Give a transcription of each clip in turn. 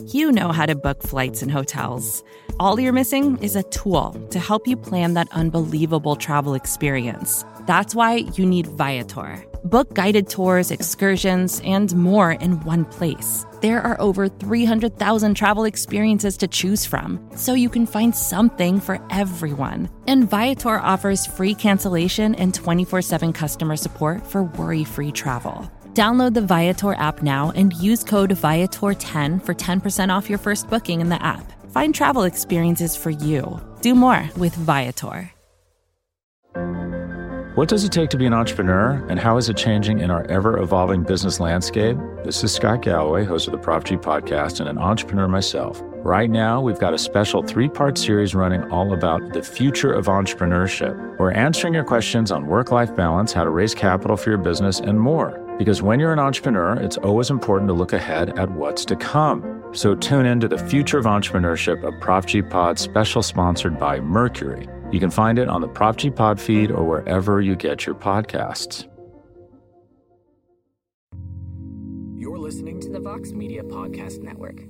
You know how to book flights and hotels. All you're missing is a tool to help you plan that unbelievable travel experience. That's why you need Viator. Book guided tours, excursions, and more in one place. There are over 300,000 travel experiences to choose from, so you can find something for everyone. And Viator offers free cancellation and 24/7 customer support for worry-free travel. Download the Viator app now and use code Viator10 for 10% off your first booking in the app. Find travel experiences for you. Do more with Viator. What does it take to be an entrepreneur, and how is it changing in our ever-evolving business landscape? This is Scott Galloway, host of the Prop G podcast and an entrepreneur myself. Right now, we've got a special 3-part series running all about the future of entrepreneurship. We're answering your questions on work-life balance, how to raise capital for your business, and more. Because when you're an entrepreneur, it's always important to look ahead at what's to come. So tune in to the Future of Entrepreneurship, a Prop G Pod special sponsored by Mercury. You can find it on the Prop G Pod feed or wherever you get your podcasts. You're listening to the Vox Media Podcast Network.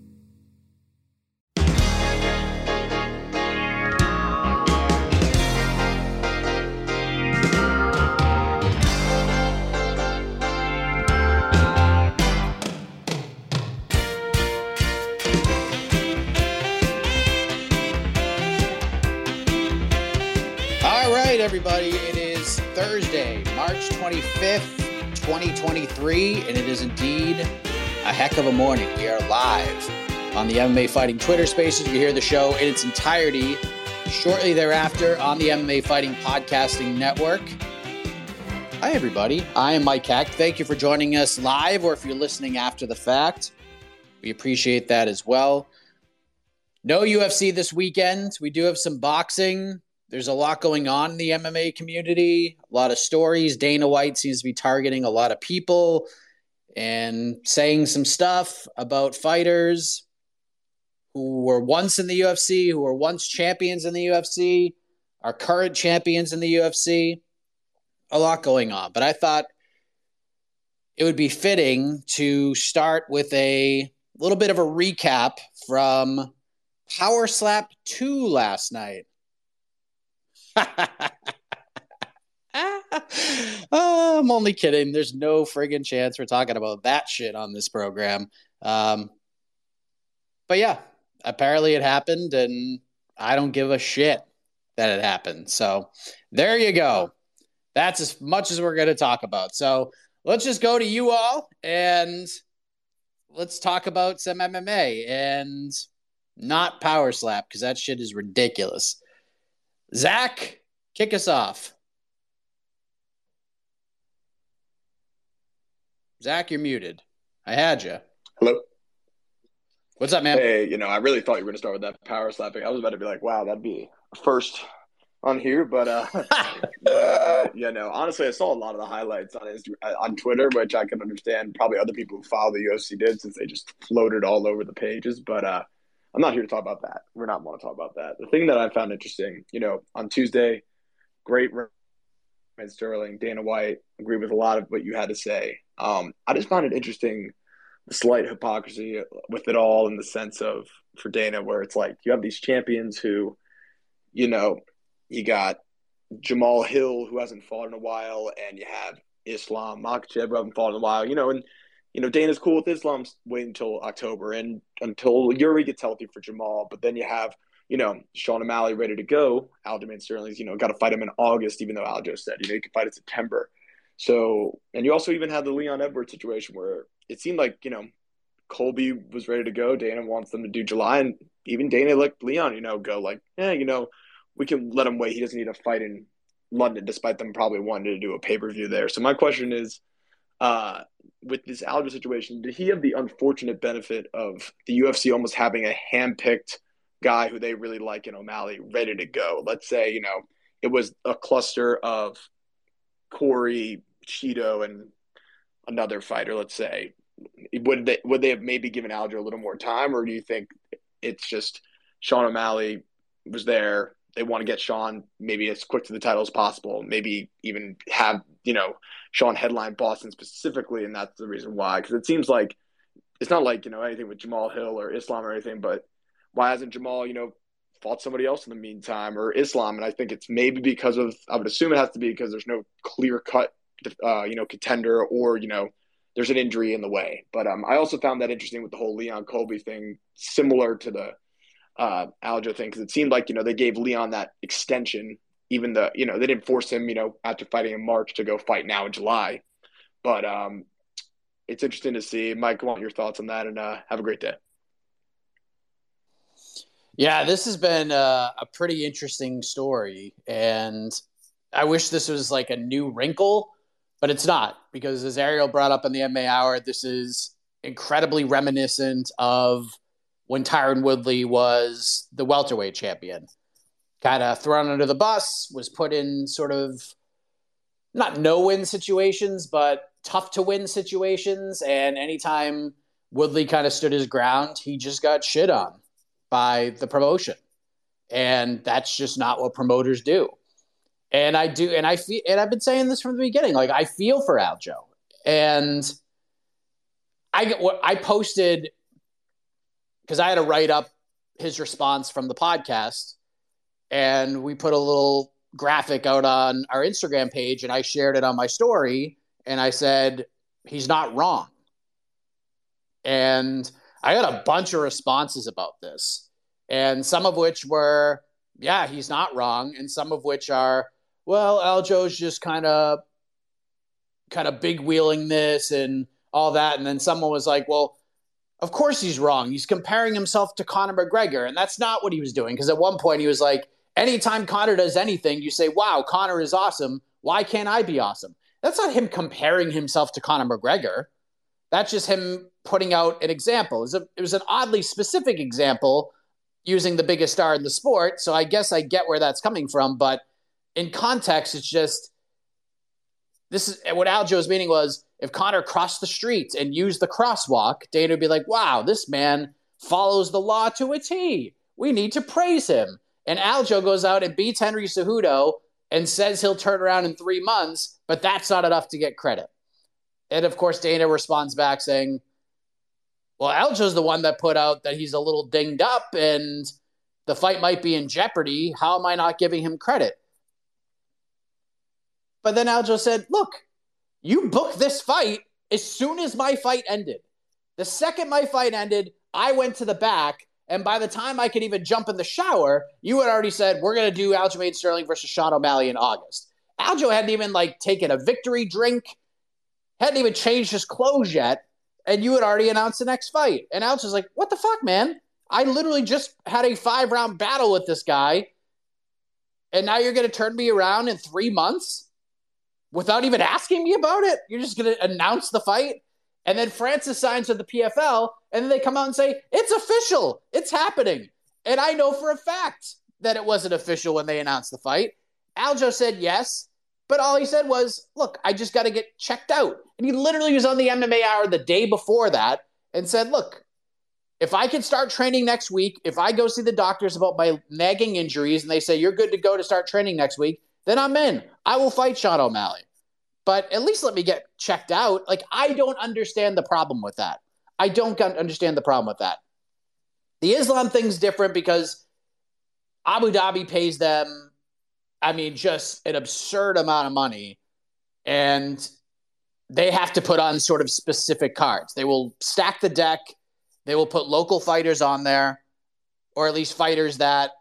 Everybody, it is Thursday, March 25th, 2023, and it is indeed a heck of a morning. We are live on the MMA Fighting Twitter Spaces. You can hear the show in its entirety shortly thereafter on the MMA Fighting Podcasting Network. Hi, everybody. I am Mike Heck. Thank you for joining us live, or if you're listening after the fact, we appreciate that as well. No UFC this weekend. We do have some boxing. There's a lot going on in the MMA community, a lot of stories. Dana White seems to be targeting a lot of people and saying some stuff about fighters who were once in the UFC, who were once champions in the UFC, are current champions in the UFC. A lot going on. But I thought it would be fitting to start with a little bit of a recap from Power Slap 2 last night. I'm only kidding. There's no friggin' chance we're talking about that shit on this program. But yeah, apparently it happened, and I don't give a shit that it happened. So there you go. That's as much as we're going to talk about. So let's just go to you all, and let's talk about some MMA and not Power Slap, because that shit is ridiculous. Zach, kick us off. Zach, you're muted. I had you. Hello. What's up, man? Hey, I really thought you were going to start with that power slapping. I was about to be like, wow, that'd be a first on here. But, honestly, I saw a lot of the highlights on Twitter, which I can understand. Probably other people who follow the UFC did, since they just floated all over the pages. But I'm not here to talk about that. We're not want to talk about that. The thing that I found interesting, on Tuesday, great Sterling, Dana White, agree with a lot of what you had to say. I just found it interesting, the slight hypocrisy with it all, in the sense of, for Dana, where it's like you have these champions who, you got Jamal Hill, who hasn't fought in a while, and you have Islam Makhachev, who hasn't fought in a while, and Dana's cool with Islam waiting until October and until Yuri gets healthy for Jamal. But then you have, Sean O'Malley ready to go. Aljamain Sterling's, got to fight him in August, even though Aljo said, he could fight in September. So, and you also even had the Leon Edwards situation where it seemed like, Colby was ready to go. Dana wants them to do July. And even Dana let Leon, go like, we can let him wait. He doesn't need to fight in London, despite them probably wanting to do a pay-per-view there. So my question is, with this Aljo situation, did he have the unfortunate benefit of the UFC almost having a hand-picked guy who they really like in O'Malley ready to go? Let's say, it was a cluster of Corey, Cheeto, and another fighter, let's say. Would they have maybe given Aljo a little more time, or do you think it's just Sean O'Malley was there, they want to get Sean maybe as quick to the title as possible, maybe even have, Sean headline Boston specifically, and that's the reason why? Because it seems like it's not like, anything with Jamal Hill or Islam or anything, but why hasn't Jamal, fought somebody else in the meantime, or Islam? And I think it's maybe because of, I would assume it has to be because there's no clear cut, contender, or, there's an injury in the way. But I also found that interesting with the whole Leon Colby thing, similar to the Aljo thing, because it seemed like, they gave Leon that extension, even though, they didn't force him, after fighting in March to go fight now in July. But it's interesting to see. Mike, I want your thoughts on that, and have a great day. Yeah, this has been a pretty interesting story, and I wish this was like a new wrinkle, but it's not, because as Ariel brought up in the MMA Hour, this is incredibly reminiscent of when Tyron Woodley was the welterweight champion. Kind of thrown under the bus, was put in sort of not no-win situations, but tough-to-win situations, and anytime Woodley kind of stood his ground, he just got shit on by the promotion. And that's just not what promoters do. And I feel, and I've been saying this from the beginning, like, I feel for Aljo. And I posted, because I had to write up his response from the podcast, and we put a little graphic out on our Instagram page, and I shared it on my story, and I said, he's not wrong. And I got a bunch of responses about this, and some of which were, yeah, he's not wrong, and some of which are, well, Aljo's just kind of big wheeling this and all that. And then someone was like, well, of course he's wrong. He's comparing himself to Conor McGregor, and that's not what he was doing, because at one point he was like, anytime Conor does anything, you say, wow, Conor is awesome. Why can't I be awesome? That's not him comparing himself to Conor McGregor. That's just him putting out an example. It was an oddly specific example using the biggest star in the sport, so I guess I get where that's coming from, but in context, it's just, this is what Aljo's meaning was, if Conor crossed the street and used the crosswalk, Dana would be like, wow, this man follows the law to a T. We need to praise him. And Aljo goes out and beats Henry Cejudo and says he'll turn around in 3 months, but that's not enough to get credit. And of course, Dana responds back saying, well, Aljo's the one that put out that he's a little dinged up and the fight might be in jeopardy. How am I not giving him credit? But then Aljo said, look, you booked this fight as soon as my fight ended. The second my fight ended, I went to the back, and by the time I could even jump in the shower, you had already said, we're going to do Aljamain Sterling versus Sean O'Malley in August. Aljo hadn't even taken a victory drink, hadn't even changed his clothes yet, and you had already announced the next fight. And Aljo's like, what the fuck, man? I literally just had a 5-round battle with this guy, and now you're going to turn me around in 3 months? Without even asking me about it? You're just going to announce the fight? And then Francis signs with the PFL, and then they come out and say, it's official. It's happening. And I know for a fact that it wasn't official when they announced the fight. Aljo said yes, but all he said was, look, I just got to get checked out. And he literally was on the MMA Hour the day before that and said, look, if I can start training next week, if I go see the doctors about my nagging injuries and they say you're good to go to start training next week, then I'm in. I will fight Sean O'Malley. But at least let me get checked out. I don't understand the problem with that. I don't understand the problem with that. The Islam thing's different because Abu Dhabi pays them, just an absurd amount of money. And they have to put on sort of specific cards. They will stack the deck. They will put local fighters on there, or at least fighters that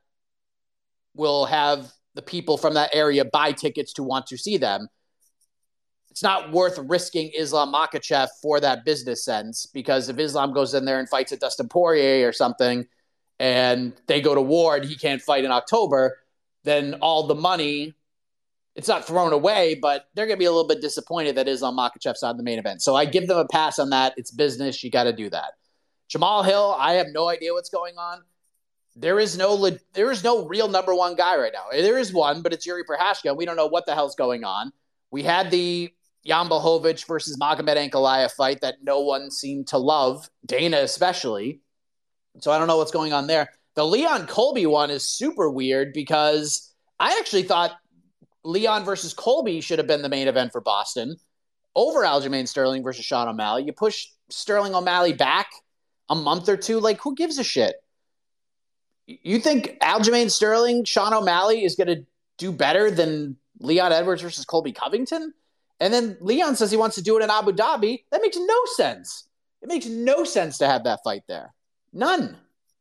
will have the people from that area buy tickets to want to see them. It's not worth risking Islam Makhachev for that business sense, because if Islam goes in there and fights at Dustin Poirier or something and they go to war and he can't fight in October, then all the money, it's not thrown away, but they're going to be a little bit disappointed that Islam Makhachev's on the main event. So I give them a pass on that. It's business. You got to do that. Jamal Hill, I have no idea what's going on. There is no real number one guy right now. There is one, but it's Yuri Prochazka. We don't know what the hell's going on. We had the Jan Blachowicz versus Magomed Ankalaev fight that no one seemed to love, Dana especially. So I don't know what's going on there. The Leon Colby one is super weird because I actually thought Leon versus Colby should have been the main event for Boston. over Aljamain Sterling versus Sean O'Malley. You push Sterling O'Malley back a month or two. Like, who gives a shit? You think Aljamain Sterling, Sean O'Malley is going to do better than Leon Edwards versus Colby Covington? And then Leon says he wants to do it in Abu Dhabi. That makes no sense. It makes no sense to have that fight there. None.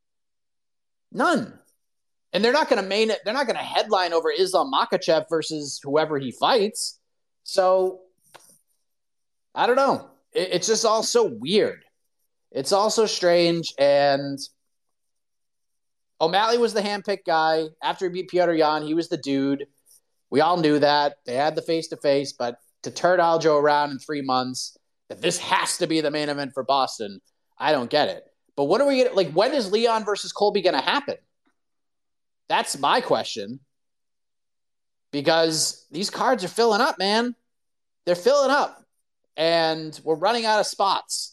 And they're not going to headline over Islam Makhachev versus whoever he fights. So I don't know. It's just all so weird. It's all so strange. And O'Malley was the handpicked guy. After he beat Petr Yan, he was the dude. We all knew that. They had the face-to-face, but to turn Aljo around in 3 months, that this has to be the main event for Boston, I don't get it. But what are we going to, like, when is Leon versus Colby going to happen? That's my question. Because these cards are filling up, man. They're filling up. And we're running out of spots.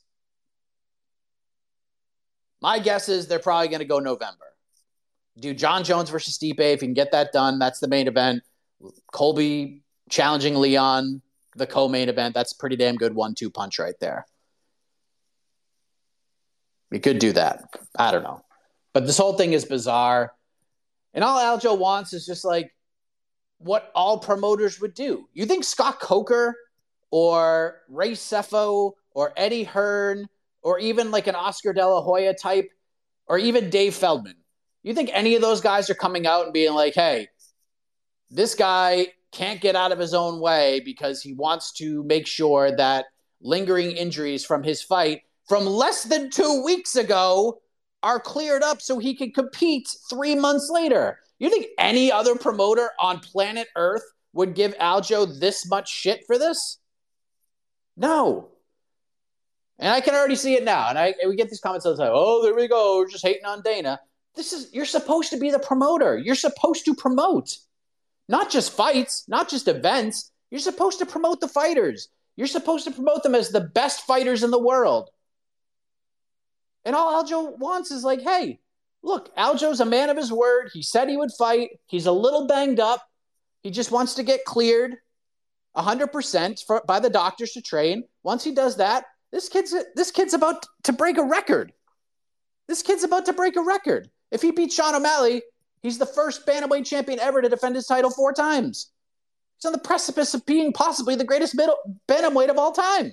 My guess is they're probably going to go November. Do John Jones versus Stipe. If you can get that done, that's the main event. Colby challenging Leon, the co-main event. That's a pretty damn good 1-2 punch right there. We could do that. I don't know. But this whole thing is bizarre. And all Aljo wants is just like what all promoters would do. You think Scott Coker or Ray Sefo or Eddie Hearn or even like an Oscar De La Hoya type or even Dave Feldman, you think any of those guys are coming out and being like, hey, this guy can't get out of his own way because he wants to make sure that lingering injuries from his fight from less than 2 weeks ago are cleared up so he can compete 3 months later? You think any other promoter on planet Earth would give Aljo this much shit for this? No. And I can already see it now. And we get these comments all the time. Oh, there we go. We're just hating on Dana. You're supposed to be the promoter. You're supposed to promote. Not just fights, not just events. You're supposed to promote the fighters. You're supposed to promote them as the best fighters in the world. And all Aljo wants is like, hey, look, Aljo's a man of his word. He said he would fight. He's a little banged up. He just wants to get cleared 100% by the doctors to train. Once he does that, this kid's about to break a record. This kid's about to break a record. If he beats Sean O'Malley, he's the first bantamweight champion ever to defend his title 4 times. He's on the precipice of being possibly the greatest bantamweight of all time.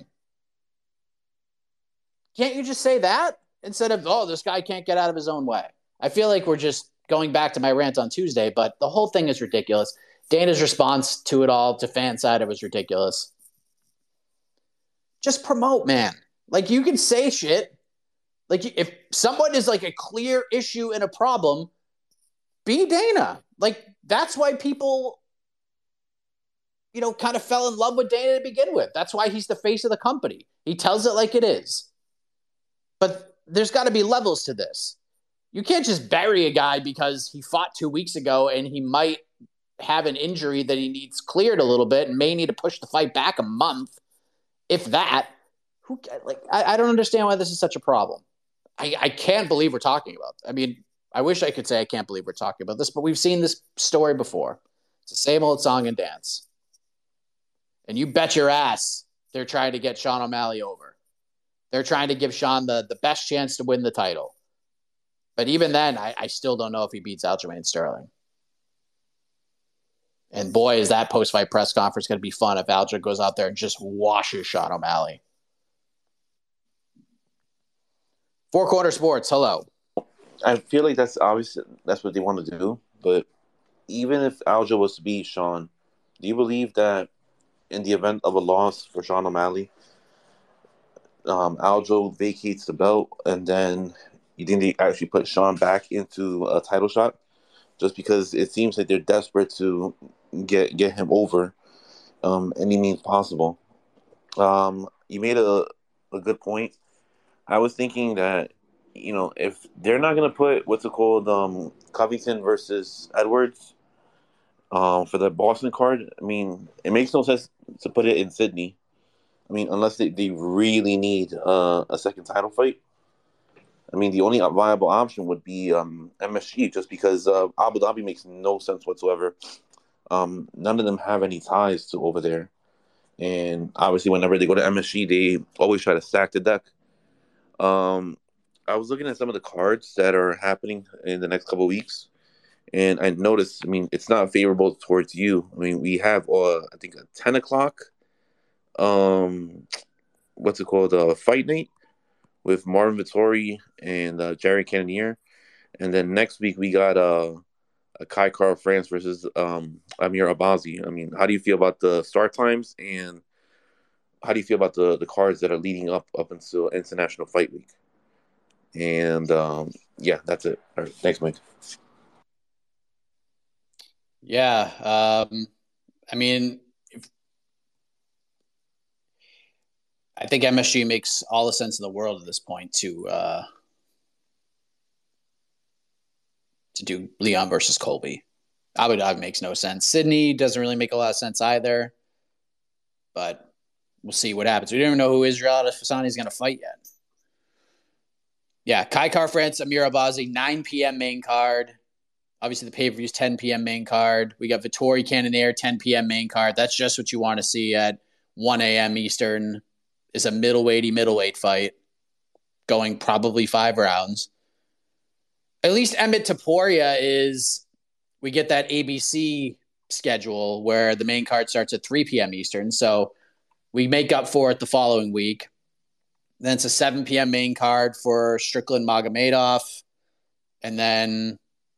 Can't you just say that instead of, oh, this guy can't get out of his own way? I feel like we're just going back to my rant on Tuesday, but the whole thing is ridiculous. Dana's response to it all, to fan side, it was ridiculous. Just promote, man. Like, you can say shit. Like, if someone is like a clear issue and a problem, be Dana. Like, that's why people, kind of fell in love with Dana to begin with. That's why he's the face of the company. He tells it like it is. But there's got to be levels to this. You can't just bury a guy because he fought 2 weeks ago and he might have an injury that he needs cleared a little bit and may need to push the fight back a month. If that, I don't understand why this is such a problem. I can't believe we're talking about it. I mean, I wish I could say I can't believe we're talking about this, but we've seen this story before. It's the same old song and dance. And you bet your ass they're trying to get Sean O'Malley over. They're trying to give Sean the best chance to win the title. But even then, I still don't know if he beats Aljamain Sterling. And boy, is that post-fight press conference going to be fun if Aljo goes out there and just washes Sean O'Malley. Four Corner Sports, hello. I feel like that's obviously that's what they want to do. But even if Aljo was to beat Sean, do you believe that in the event of a loss for Sean O'Malley, Aljo vacates the belt and then you think they actually put Sean back into a title shot? Just because it seems like they're desperate to get him over any means possible. You made a good point. I was thinking that, if they're not going to put Covington versus Edwards for the Boston card, I mean, it makes no sense to put it in Sydney. I mean, unless they really need a second title fight. I mean, the only viable option would be MSG, just because Abu Dhabi makes no sense whatsoever. None of them have any ties to over there. And obviously, whenever they go to MSG, they always try to stack the deck. I was looking at some of the cards that are happening in the next couple of weeks, and I noticed, I mean, it's not favorable towards you. I mean, we have, I think, a 10 o'clock, what's it called, Fight Night with Marvin Vettori and Jerry Cannonier. And then next week, we got a Kai Kara France versus Amir Abazi. I mean, how do you feel about the start times, and how do you feel about the cards that are leading up until International Fight Week? And yeah, that's it. All right, thanks, Mike. Yeah, I mean, I think MSG makes all the sense in the world at this point to do Leon versus Colby. Abu Dhabi makes no sense. Sydney doesn't really make a lot of sense either, but we'll see what happens. We don't even know who Israel Adesanya is going to fight yet. Yeah, Kai Kara France, Amir Abazi, 9 p.m. main card. Obviously, the pay-per-view is 10 p.m. main card. We got Vettori Cannonier, 10 p.m. main card. That's just what you want to see at 1 a.m. Eastern. Is a middleweight fight going probably 5 rounds. At least Emmett Topuria is, we get that ABC schedule where the main card starts at 3 p.m. Eastern. So we make up for it the following week. Then it's a 7 p.m. main card for Strickland Magomedov. And then,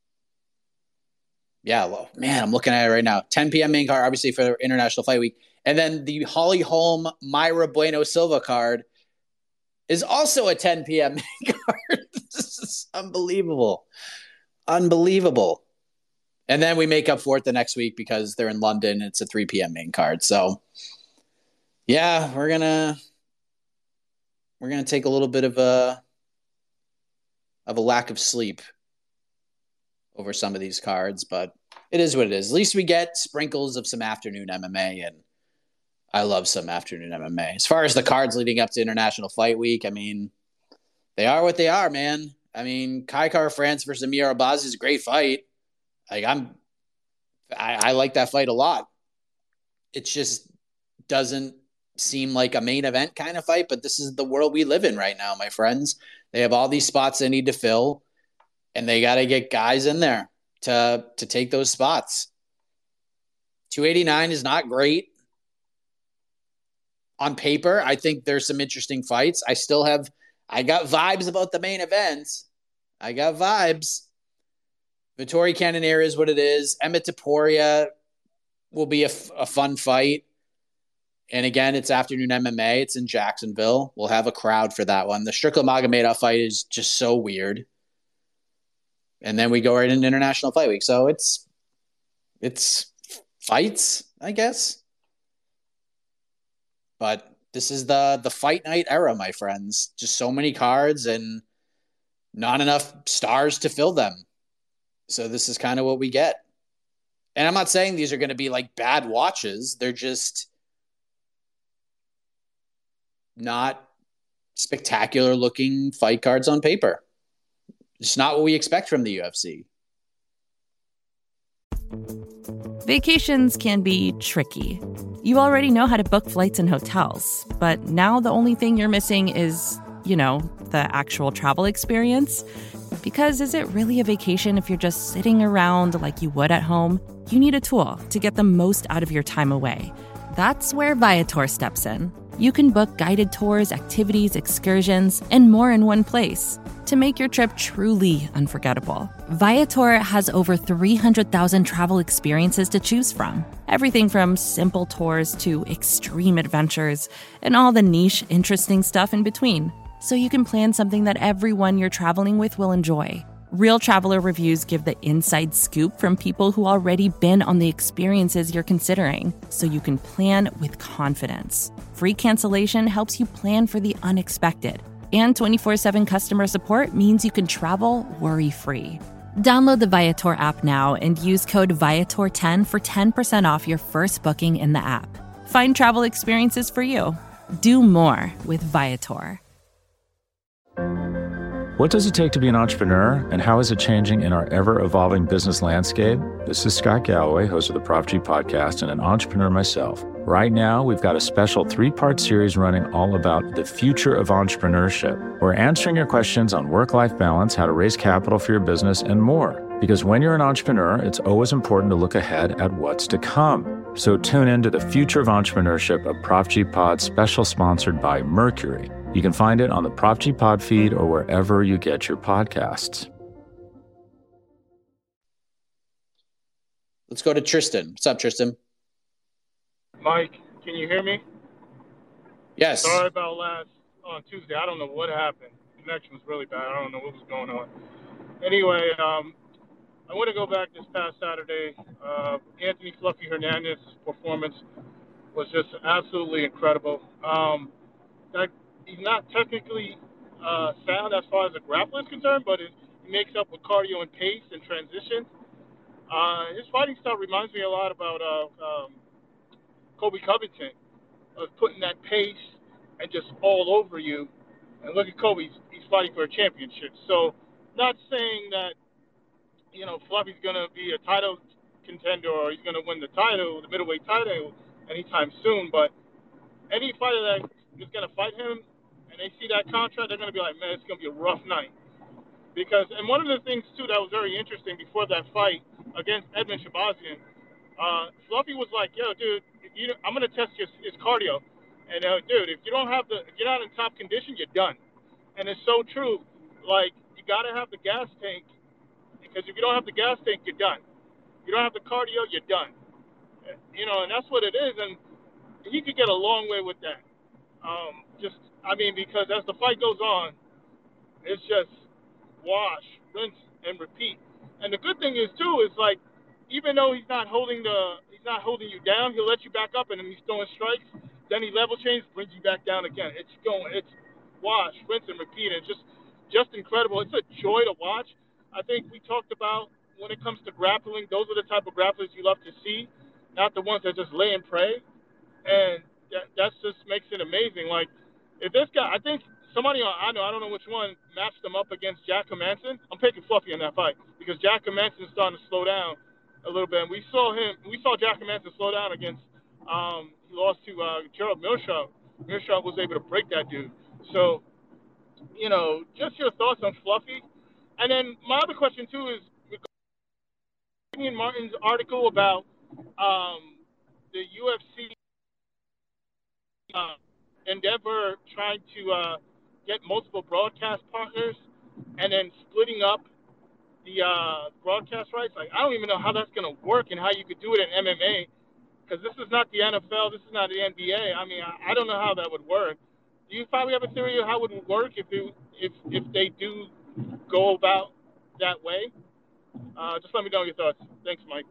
yeah, well, man, I'm looking at it right now. 10 p.m. main card, obviously, for International Fight Week. And then the Holly Holm Mayra Bueno Silva card is also a 10 p.m. main card. This is unbelievable. Unbelievable. And then we make up for it the next week because they're in London. It's a 3 p.m. main card. So, yeah, we're gonna take a little bit of a lack of sleep over some of these cards, but it is what it is. At least we get sprinkles of some afternoon MMA, and I love some afternoon MMA. As far as the cards leading up to International Fight Week, I mean, they are what they are, man. I mean, Kai Kara France versus Amir Abazi is a great fight. Like I like that fight a lot. It just doesn't seem like a main event kind of fight, but this is the world we live in right now, my friends. They have all these spots they need to fill, and they got to get guys in there to take those spots. 289 is not great. On paper, I think there's some interesting fights. I got vibes about the main events. I got vibes. Vettori Cannonier is what it is. Emmett Topuria will be a fun fight. And again, it's afternoon MMA. It's in Jacksonville. We'll have a crowd for that one. The Strickland Magomedov fight is just so weird. And then we go right into International Fight Week. So it's fights, I guess. But this is the fight night era, my friends. Just so many cards and not enough stars to fill them. So this is kind of what we get. And I'm not saying these are going to be like bad watches. They're just not spectacular looking fight cards on paper. It's not what we expect from the UFC. Vacations can be tricky. You already know how to book flights and hotels, but now the only thing you're missing is, the actual travel experience. Because is it really a vacation if you're just sitting around like you would at home? You need a tool to get the most out of your time away. That's where Viator steps in. You can book guided tours, activities, excursions, and more in one place to make your trip truly unforgettable. Viator has over 300,000 travel experiences to choose from. Everything from simple tours to extreme adventures and all the niche, interesting stuff in between. So you can plan something that everyone you're traveling with will enjoy. Real traveler reviews give the inside scoop from people who already been on the experiences you're considering, so you can plan with confidence. Free cancellation helps you plan for the unexpected. And 24/7 customer support means you can travel worry-free. Download the Viator app now and use code Viator10 for 10% off your first booking in the app. Find travel experiences for you. Do more with Viator. What does it take to be an entrepreneur, and how is it changing in our ever-evolving business landscape? This is Scott Galloway, host of the Prop G podcast and an entrepreneur myself. Right now, we've got a special 3-part series running all about the future of entrepreneurship. We're answering your questions on work-life balance, how to raise capital for your business, and more. Because when you're an entrepreneur, it's always important to look ahead at what's to come. So tune in to the Future of Entrepreneurship, a Prop G Pod special sponsored by Mercury. You can find it on the Prop G Pod feed or wherever you get your podcasts. Let's go to Tristan. What's up, Tristan? Mike, can you hear me? Yes. Sorry about on Tuesday. I don't know what happened. The connection was really bad. I don't know what was going on. Anyway, I want to go back this past Saturday. Anthony Fluffy Hernandez's performance was just absolutely incredible. He's not technically sound as far as the grappling is concerned, but he makes up with cardio and pace and transition. His fighting style reminds me a lot about Colby Covington, of putting that pace and just all over you. And look at Kobe, he's fighting for a championship. So not saying that, Fluffy's going to be a title contender or he's going to win the title, the middleweight title, anytime soon. But any fighter that is going to fight him and they see that contract, they're going to be like, man, it's going to be a rough night. And one of the things, too, that was very interesting before that fight against Edmen Shahbazyan, Fluffy was like, yo, dude, I'm going to test his cardio. And, dude, if you're not in top condition, you're done. And it's so true. Like, you got to have the gas tank, because if you don't have the gas tank, you're done. You don't have the cardio, you're done. And that's what it is. And he could get a long way with that. Because as the fight goes on, it's just wash, rinse, and repeat. And the good thing is, too, is like, even though he's not holding you down, he'll let you back up, and then he's throwing strikes. Then he level changes, brings you back down again. It's wash, rinse, and repeat. It's just incredible. It's a joy to watch. I think we talked about when it comes to grappling, those are the type of grapplers you love to see, not the ones that just lay and pray. And that just makes it amazing. Like, if this guy, I think somebody I don't know which one, matched him up against Jack Hermansson. I'm picking Fluffy in that fight because Jack Hermansson is starting to slow down a little bit. And we saw Jack Hermansson slow down against he lost to Gerald Meerschaert. Meerschaert was able to break that dude. So, just your thoughts on Fluffy. And then my other question too is regarding Martin's article about the UFC Endeavor trying to get multiple broadcast partners and then splitting up the broadcast rights. Like, I don't even know how that's going to work and how you could do it in MMA, because this is not the NFL, this is not the NBA. I mean, I don't know how that would work. Do you probably have a theory of how it would work if they do go about that way? Just let me know your thoughts. Thanks, Mike.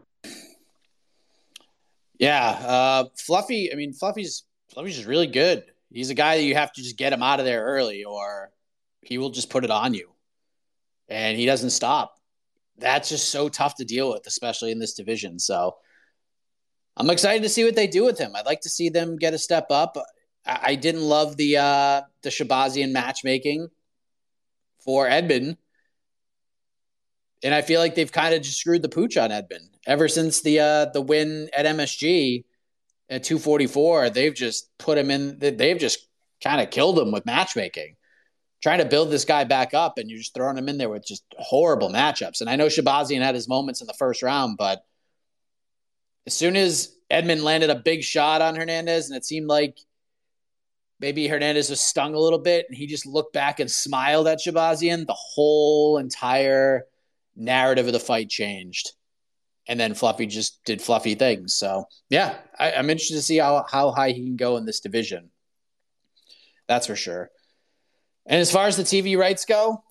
Yeah, Fluffy's just really good. He's a guy that you have to just get him out of there early, or he will just put it on you. And he doesn't stop. That's just so tough to deal with, especially in this division. So I'm excited to see what they do with him. I'd like to see them get a step up. I didn't love the Shahbazyan matchmaking for Edmen. And I feel like they've kind of just screwed the pooch on Edmen. Ever since the win at MSG at 244, they've just put him in. They've just kind of killed him with matchmaking, trying to build this guy back up, and you're just throwing him in there with just horrible matchups. And I know Shahbazyan had his moments in the first round, but as soon as Edmen landed a big shot on Hernandez, and it seemed like maybe Hernandez was stung a little bit, and he just looked back and smiled at Shahbazyan, the whole entire narrative of the fight changed. And then Fluffy just did Fluffy things. So, yeah, I'm interested to see how high he can go in this division. That's for sure. And as far as the TV rights go,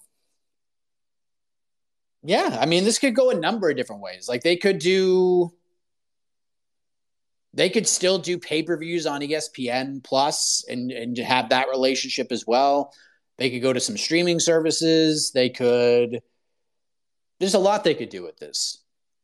yeah, I mean, this could go a number of different ways. Like, they could still do pay-per-views on ESPN Plus and have that relationship as well. They could go to some streaming services. There's a lot they could do with this.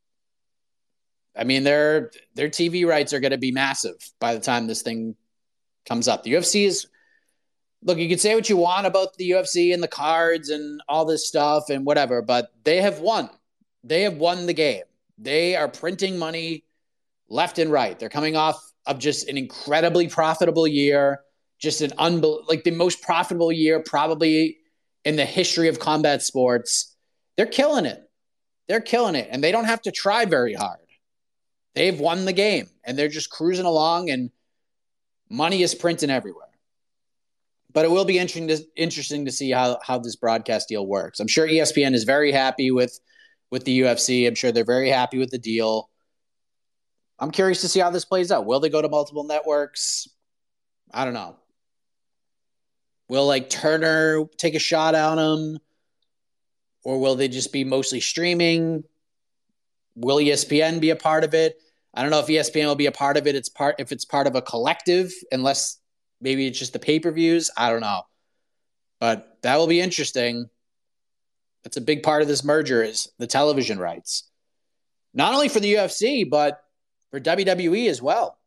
I mean, their TV rights are going to be massive by the time this thing comes up. The UFC is, look, you can say what you want about the UFC and the cards and all this stuff and whatever, but they have won. They have won the game. They are printing money left and right. They're coming off of just an incredibly profitable year, just an like the most profitable year probably in the history of combat sports. They're killing it. They're killing it, and they don't have to try very hard. They've won the game, and they're just cruising along, and money is printing everywhere. But it will be interesting to see how this broadcast deal works. I'm sure ESPN is very happy with the UFC. I'm sure they're very happy with the deal. I'm curious to see how this plays out. Will they go to multiple networks? I don't know. Will like Turner take a shot on them? Or will they just be mostly streaming? Will ESPN be a part of it? I don't know if ESPN will be a part of it. If it's part of a collective, unless maybe it's just the pay-per-views. I don't know. But that will be interesting. That's a big part of this merger is the television rights. Not only for the UFC, but for WWE as well.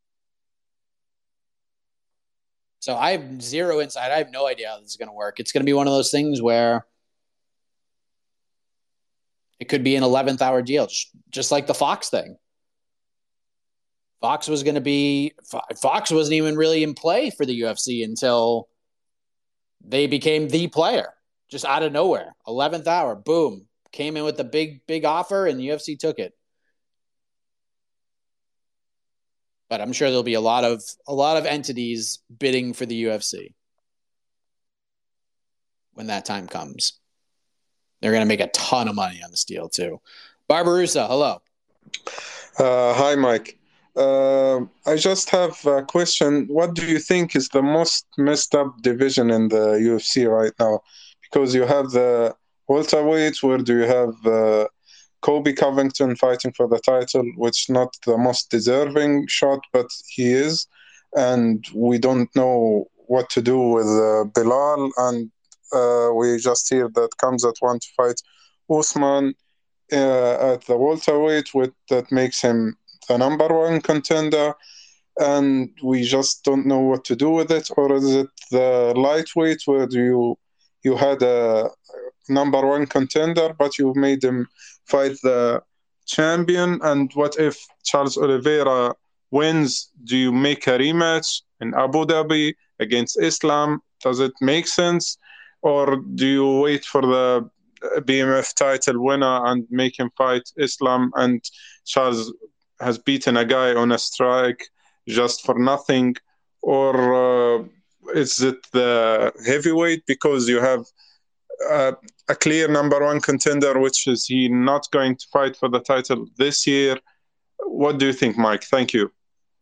So I have zero insight. I have no idea how this is going to work. It's going to be one of those things where it could be an 11th hour deal, just like the Fox thing. Fox wasn't even really in play for the UFC until they became the player, just out of nowhere. 11th hour, boom, came in with a big offer, and the UFC took it. But I'm sure there'll be a lot of entities bidding for the UFC when that time comes. They're going to make a ton of money on this deal too. Barbarossa, hello. Hi, Mike. I just have a question. What do you think is the most messed up division in the UFC right now? Because you have the welterweight, where do you have Kobe Covington fighting for the title, which not the most deserving shot, but he is. And we don't know what to do with Bilal. And we just hear that Khamzat want to fight Usman at the welterweight, that makes him the number one contender. And we just don't know what to do with it. Or is it the lightweight, where you had a number one contender, but you made him fight the champion? And what if Charles Oliveira wins? Do you make a rematch in Abu Dhabi against Islam? Does it make sense? Or do you wait for the BMF title winner and make him fight Islam, and Charles has beaten a guy on a strike just for nothing? Or is it the heavyweight, because you have a clear number one contender, which is he not going to fight for the title this year? What do you think, Mike? Thank you.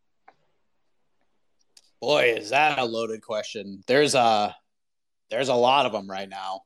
Boy, is that a loaded question. There's a lot of them right now.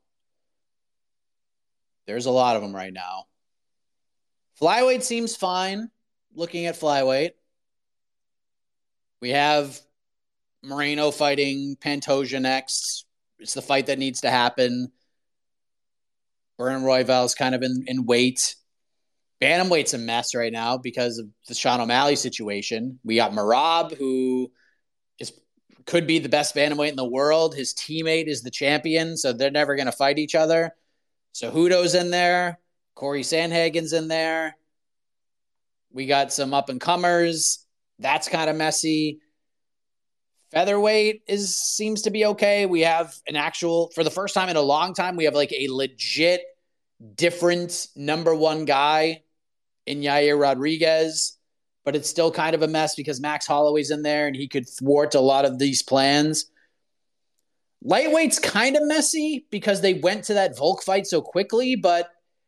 Flyweight seems fine. Looking at flyweight, we have Moreno fighting Pantoja next. It's the fight that needs to happen. Vernon Royval's kind of in weight. Bantamweight's a mess right now because of the Sean O'Malley situation. We got Merab, who could be the best bantamweight in the world. His teammate is the champion, so they're never going to fight each other. So Hudo's in there. Corey Sandhagen's in there. We got some up-and-comers. That's kind of messy. Featherweight seems to be okay. We have for the first time in a long time, we have like a legit different number one guy in Yair Rodriguez, but it's still kind of a mess because Max Holloway's in there and he could thwart a lot of these plans. Lightweight's kind of messy because they went to that Volk fight so quickly, but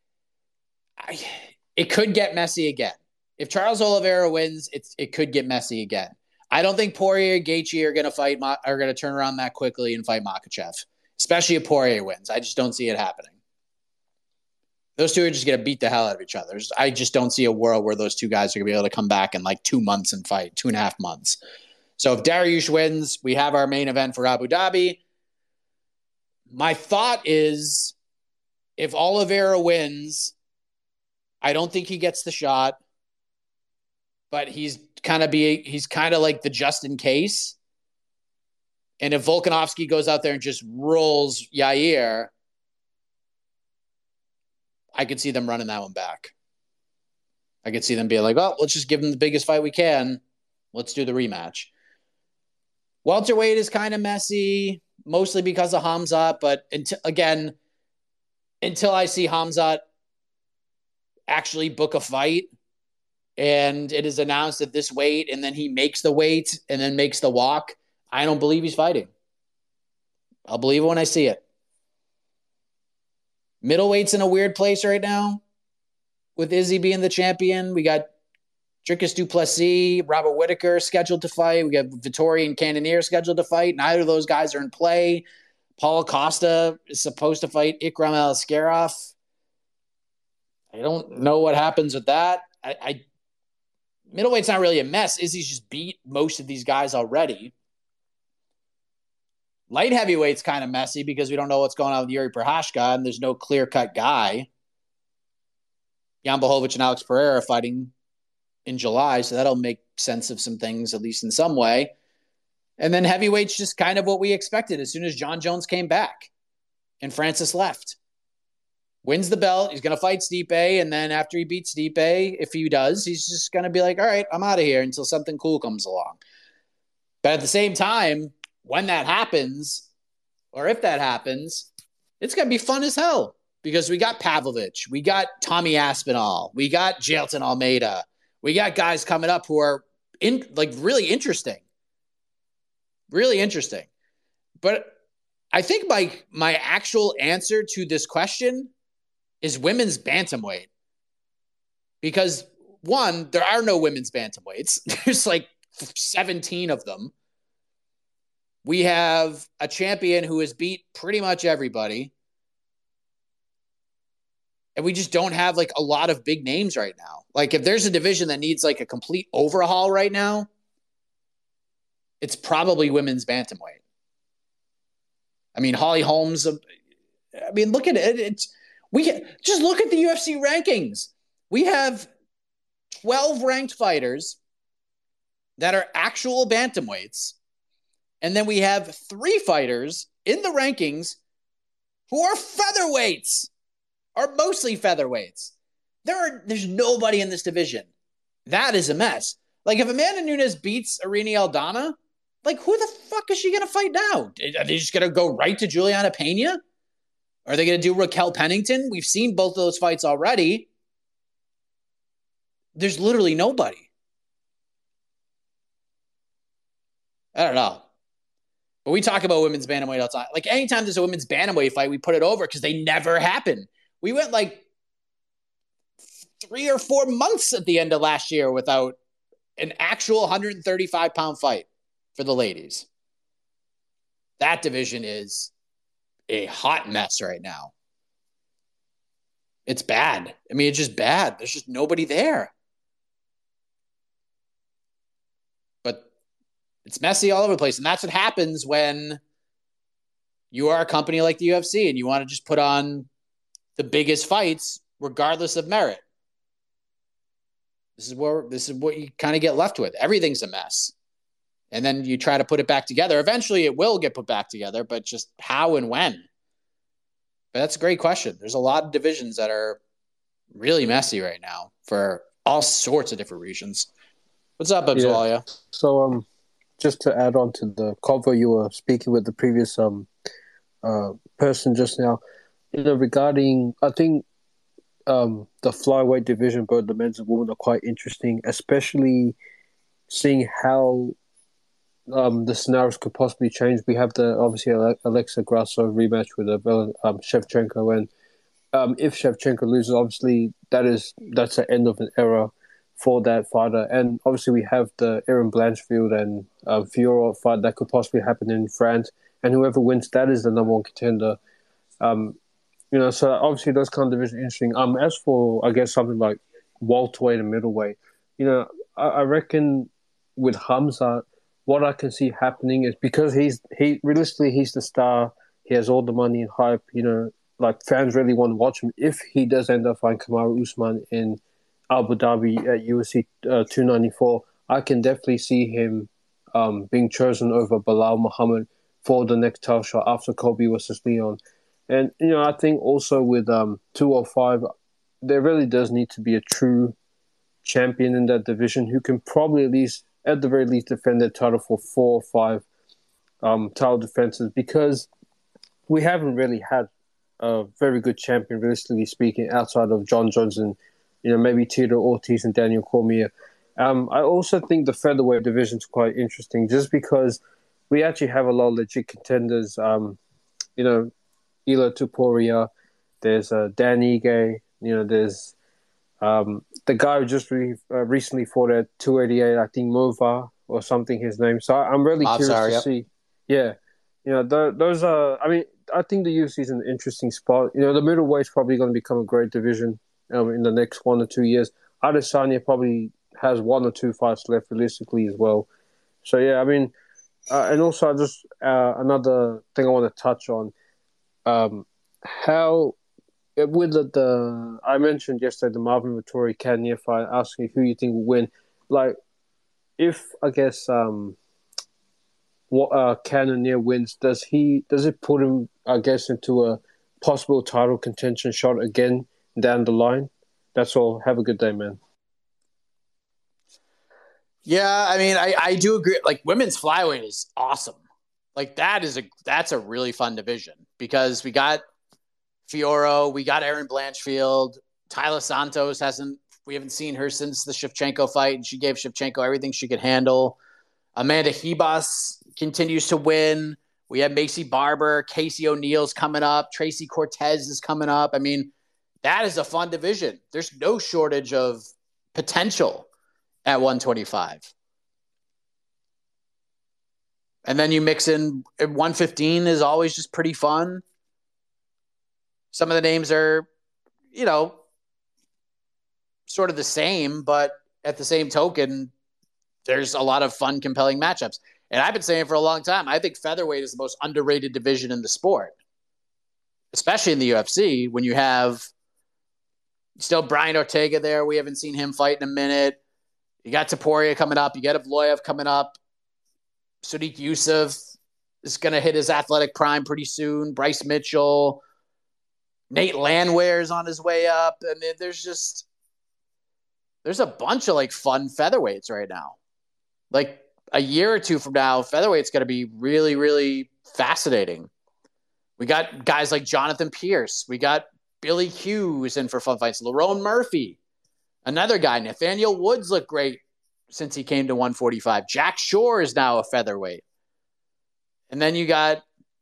it could get messy again. If Charles Oliveira wins, it could get messy again. I don't think Poirier and Gaethje are going to turn around that quickly and fight Makhachev, especially if Poirier wins. I just don't see it happening. Those two are just going to beat the hell out of each other. I just don't see a world where those two guys are going to be able to come back in like 2 months and fight, 2.5 months. So if Dariush wins, we have our main event for Abu Dhabi. My thought is, if Oliveira wins, I don't think he gets the shot, but he's kind of like the just in case. And if Volkanovski goes out there and just rolls Yair, I could see them running that one back. I could see them being like, well, let's just give him the biggest fight we can. Let's do the rematch. Welterweight is kind of messy, mostly because of Khamzat, but until I see Khamzat actually book a fight and it is announced at this weight and then he makes the weight and then makes the walk, I don't believe he's fighting. I'll believe it when I see it. Middleweight's in a weird place right now with Izzy being the champion. We got Dricus du Plessis, Robert Whittaker scheduled to fight. We got Vettori and Cannonier scheduled to fight. Neither of those guys are in play. Paulo Costa is supposed to fight Ikram Aliskerov. I don't know what happens with that. Middleweight's not really a mess. Izzy's just beat most of these guys already. Light heavyweight's kind of messy because we don't know what's going on with Yuri Prochazka, and there's no clear-cut guy. Jan Blachowicz and Alex Pereira are fighting in July, so that'll make sense of some things, at least in some way. And then heavyweight's just kind of what we expected as soon as John Jones came back and Francis left. Wins the belt, he's going to fight Stipe, and then after he beats Stipe, if he does, he's just going to be like, all right, I'm out of here until something cool comes along. But at the same time, when that happens, or if that happens, it's going to be fun as hell because we got Pavlovich, we got Tommy Aspinall, we got Jailton Almeida, we got guys coming up who are really interesting. Really interesting. But I think my actual answer to this question is women's bantamweight. Because, one, there are no women's bantamweights. There's like 17 of them. We have a champion who has beat pretty much everybody. And we just don't have like a lot of big names right now. Like if there's a division that needs like a complete overhaul right now, it's probably women's bantamweight. I mean, Holly Holmes. Look at it. Just look at the UFC rankings. We have 12 ranked fighters that are actual bantamweights. And then we have 3 fighters in the rankings who are featherweights, are mostly featherweights. There's nobody in this division. That is a mess. Like if Amanda Nunes beats Irene Aldana, like who the fuck is she going to fight now? Are they just going to go right to Juliana Pena? Are they going to do Raquel Pennington? We've seen both of those fights already. There's literally nobody. I don't know. But we talk about women's bantamweight all the time. Like anytime there's a women's bantamweight fight, we put it over because they never happen. We went like 3 or 4 months at the end of last year without an actual 135-pound fight for the ladies. That division is a hot mess right now. It's bad. It's just bad. There's just nobody there. But it's messy all over the place. And that's what happens when you are a company like the UFC and you want to just put on the biggest fights regardless of merit. This is what you kind of get left with. Everything's a mess. And then you try to put it back together. Eventually it will get put back together, but just how and when? But that's a great question. There's a lot of divisions that are really messy right now for all sorts of different reasons. What's up, Abzalia? Yeah. So just to add on to the convo you were speaking with the previous person just now, regarding, I think the flyweight division, both the men's and women, are quite interesting, especially seeing how the scenarios could possibly change. We have obviously Alexa Grasso rematch with Shevchenko, and if Shevchenko loses, obviously that's the end of an era for that fighter. And obviously we have the Erin Blanchfield and Fiorot fight that could possibly happen in France, and whoever wins that is the number one contender. So obviously those kind of divisions are interesting. As for, I guess, something like welterweight and middleweight, I reckon with Khamzat, what I can see happening is because realistically he's the star, he has all the money and hype, like fans really want to watch him. If he does end up fighting Kamaru Usman in Abu Dhabi at UFC 294, I can definitely see him being chosen over Bilal Muhammad for the next title shot after Colby versus Leon. And, I think also with 205, there really does need to be a true champion in that division who can probably at least at the very least defend their title for 4 or 5 title defenses, because we haven't really had a very good champion, realistically speaking, outside of John Jones and maybe Tito Ortiz and Daniel Cormier. I also think the featherweight division is quite interesting, just because we actually have a lot of legit contenders. Ilo Tuporia, there's Dan Ige, there's the guy who just recently fought at 288, I think Mova or something, his name. So I'm really curious to see. Yeah, those are. I mean, I think the UFC is an interesting spot. The middleweight's probably going to become a great division in the next 1 or 2 years. Adesanya probably has 1 or 2 fights left realistically as well. So yeah, I mean, and also just another thing I want to touch on, how with the I mentioned yesterday the Marvin Vettori Cannonier fight, asking who you think will win. Like, if I guess Cannonier wins, does it put him, I guess, into a possible title contention shot again down the line? That's all. Have a good day, man. Yeah, I mean, I do agree. Like, women's flyweight is awesome. Like, that's a really fun division, because we got Fiorot, we got Erin Blanchfield, Tyler Santos we haven't seen her since the Shevchenko fight, and she gave Shevchenko everything she could handle. Amanda Ribas continues to win. We have Macy Barber, Casey O'Neill's coming up, Tracy Cortez is coming up. I mean, that is a fun division. There's no shortage of potential at 125. And then you mix in 115 is always just pretty fun. Some of the names are, sort of the same, but at the same token, there's a lot of fun, compelling matchups. And I've been saying for a long time, I think featherweight is the most underrated division in the sport, especially in the UFC, when you have still Brian Ortega there. We haven't seen him fight in a minute. You got Topuria coming up. You got Evloev coming up. Sodiq Yusuff is going to hit his athletic prime pretty soon. Bryce Mitchell. Nate Landwehr is on his way up. I mean, there's a bunch of fun featherweights right now. Like, a year or two from now, featherweight's going to be really, really fascinating. We got guys like Jonathan Pierce. We got Billy Hughes in for fun fights. Lerone Murphy. Another guy, Nathaniel Woods, looked great since he came to 145. Jack Shore is now a featherweight. And then you got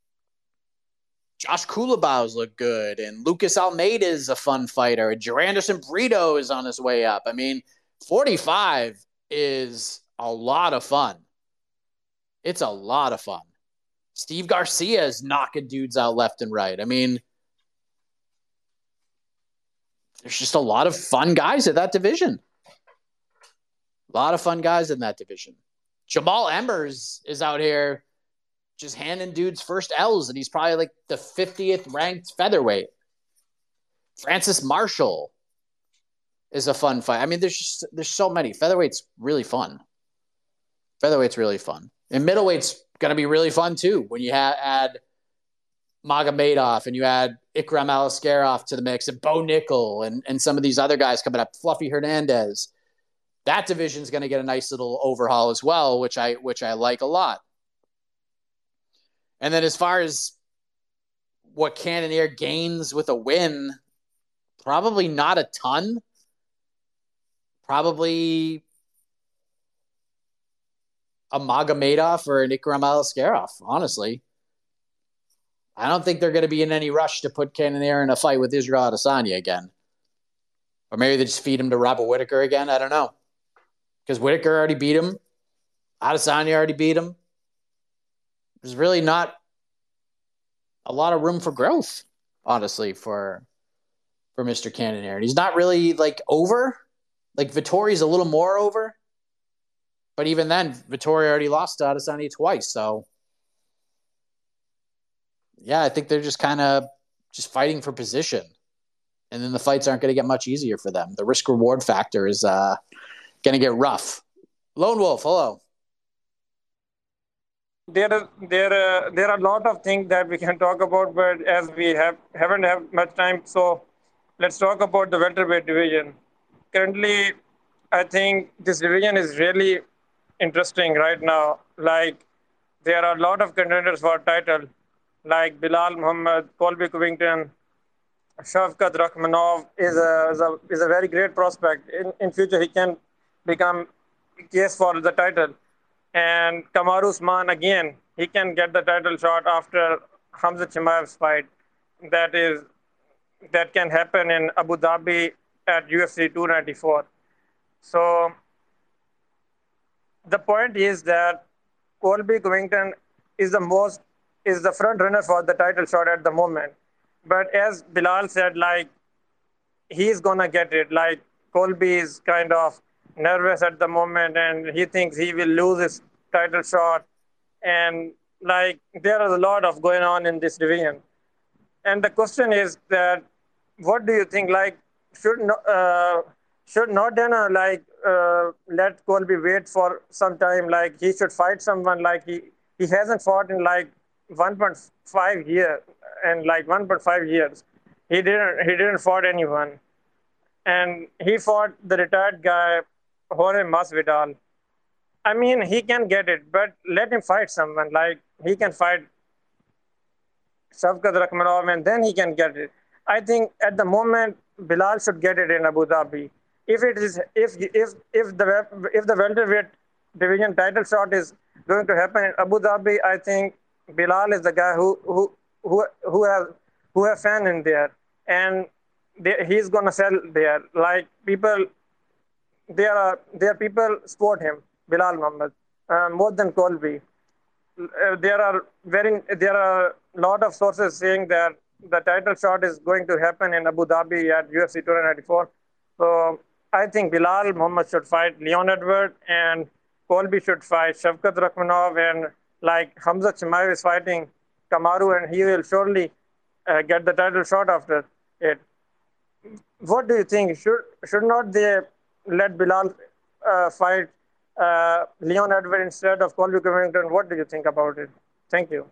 Josh Kulabau's look good, and Lucas Almeida is a fun fighter, and Jeranderson Brito is on his way up. I mean, 45 is a lot of fun. It's a lot of fun. Steve Garcia is knocking dudes out left and right. I mean, there's just a lot of fun guys at that division. A lot of fun guys in that division. Jamal Emmers is out here just handing dudes first L's, and he's probably the 50th ranked featherweight. Francis Marshall is a fun fight. I mean, there's so many. Featherweight's really fun. Featherweight's really fun. And middleweight's going to be really fun too, when you add Magomedov and you add Ikram Aliskerov to the mix, and Bo Nickel and some of these other guys coming up, Fluffy Hernandez. That division's going to get a nice little overhaul as well, which I like a lot. And then as far as what Cannonier gains with a win, probably not a ton. Probably a Magomedov or an Ikram Aliskerov, honestly. I don't think they're going to be in any rush to put Cannonier in a fight with Israel Adesanya again. Or maybe they just feed him to Robert Whittaker again. I don't know. Because Whittaker already beat him. Adesanya already beat him. There's really not a lot of room for growth, honestly, for Mr. Cannonier. And he's not really over. Vittori's a little more over. But even then, Vettori already lost to Adesanya twice. So, yeah, I think they're just kind of just fighting for position. And then the fights aren't going to get much easier for them. The risk-reward factor is going to get rough. Lone Wolf, hello. There are a lot of things that we can talk about, but as we haven't had much time, so let's talk about the welterweight division. Currently, I think this division is really interesting right now. Like, there are a lot of contenders for title, like Bilal Muhammad, Colby Covington, Shavkat Rakhmonov is a very great prospect. In future, he can become case for the title. And Kamaru Usman, again, he can get the title shot after Hamza Chimaev's fight. That is that can happen in Abu Dhabi at UFC 294. So the point is that Colby Covington is the front runner for the title shot at the moment. But as Bilal said, like, he's gonna get it. Like, Colby is kind of nervous at the moment, and he thinks he will lose his title shot. And like, there is a lot of going on in this division. And the question is that, what do you think? Like, should not Dana let Colby wait for some time? Like, he should fight someone. Like, he hasn't fought in like 1.5 years, and like 1.5 years, he didn't fought anyone, and he fought the retired guy Jorge Masvidal. I mean, he can get it, but let him fight someone. Like, he can fight Shavkat Rakhmonov, and then he can get it. I think at the moment Bilal should get it in Abu Dhabi. If the welterweight division title shot is going to happen in Abu Dhabi, I think Bilal is the guy who have fan in there, and he's gonna sell there. Like, people, there are people support him, Bilal Muhammad, more than Colby. There are a lot of sources saying that the title shot is going to happen in Abu Dhabi at UFC 294. So I think Bilal Muhammad should fight Leon Edwards, and Colby should fight Shavkat Rakhmonov, and like Hamza Chimaev is fighting Kamaru, and he will surely get the title shot after it. What do you think? Should not they let Bilal fight Leon Edwards instead of Colby Covington? What do you think about it? Thank you.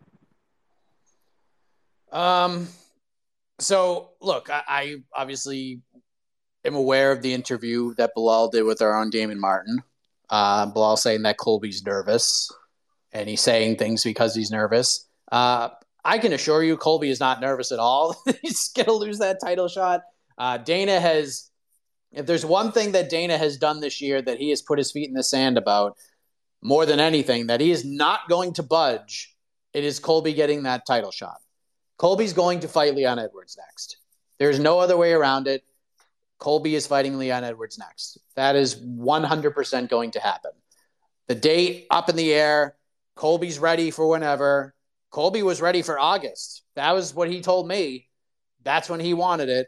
So look, I obviously am aware of the interview that Bilal did with our own Damon Martin. Bilal saying that Colby's nervous, and he's saying things because he's nervous. I can assure you Colby is not nervous at all. He's going to lose that title shot. Dana has, if there's one thing that Dana has done this year that he has put his feet in the sand about more than anything, that he is not going to budge, it is Colby getting that title shot. Colby's going to fight Leon Edwards next. There's no other way around it. Colby is fighting Leon Edwards next. That is 100% going to happen. The date up in the air. Colby's ready for whenever. Colby was ready for August. That was what he told me. That's when he wanted it.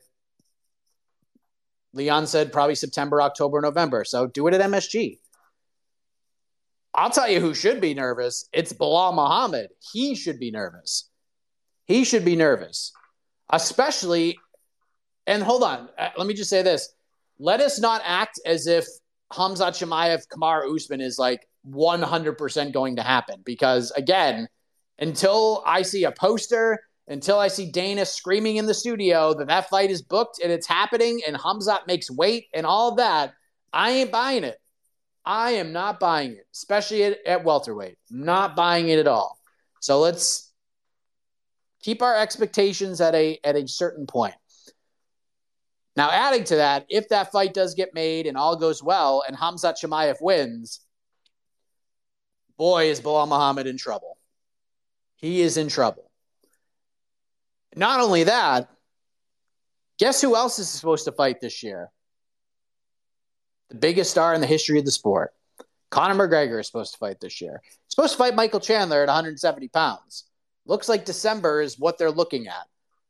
Leon said probably September, October, November. So do it at MSG. I'll tell you who should be nervous. It's Bilal Muhammad. He should be nervous. He should be nervous. Especially, and hold on, let me just say this. Let us not act as if Hamza Chimaev, Kamaru Usman is like 100% going to happen. Because again, until I see a poster, until I see Dana screaming in the studio that fight is booked and it's happening and Hamzat makes weight and all of that, I ain't buying it. I am not buying it, especially at welterweight. Not buying it at all. So let's keep our expectations at a certain point. Now, adding to that, if that fight does get made and all goes well and Hamzat Chimaev wins, boy, is Bilal Muhammad in trouble. He is in trouble. Not only that, guess who else is supposed to fight this year? The biggest star in the history of the sport. Conor McGregor is supposed to fight this year. He's supposed to fight Michael Chandler at 170 pounds. Looks like December is what they're looking at.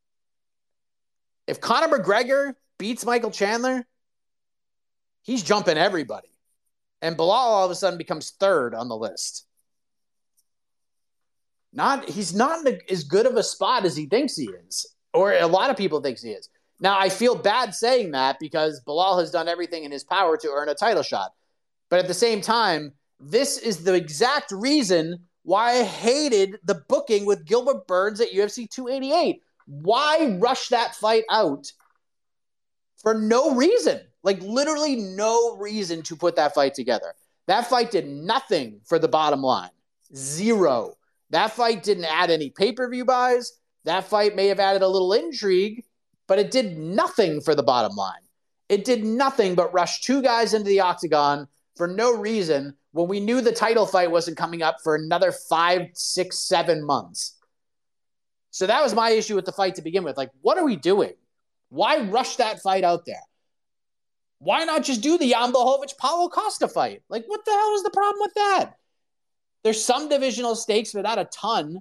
If Conor McGregor beats Michael Chandler, he's jumping everybody. And Bilal all of a sudden becomes third on the list. He's not in as good of a spot as he thinks he is, or a lot of people think he is. Now, I feel bad saying that because Bilal has done everything in his power to earn a title shot. But at the same time, this is the exact reason why I hated the booking with Gilbert Burns at UFC 288. Why rush that fight out for no reason? Like, literally no reason to put that fight together. That fight did nothing for the bottom line. Zero. That fight didn't add any pay-per-view buys. That fight may have added a little intrigue, but it did nothing for the bottom line. It did nothing but rush two guys into the octagon for no reason when we knew the title fight wasn't coming up for another 5, 6, 7 months. So that was my issue with the fight to begin with. Like, what are we doing? Why rush that fight out there? Why not just do the Jan Blachowicz-Paulo Costa fight? Like, what the hell is the problem with that? There's some divisional stakes, but not a ton.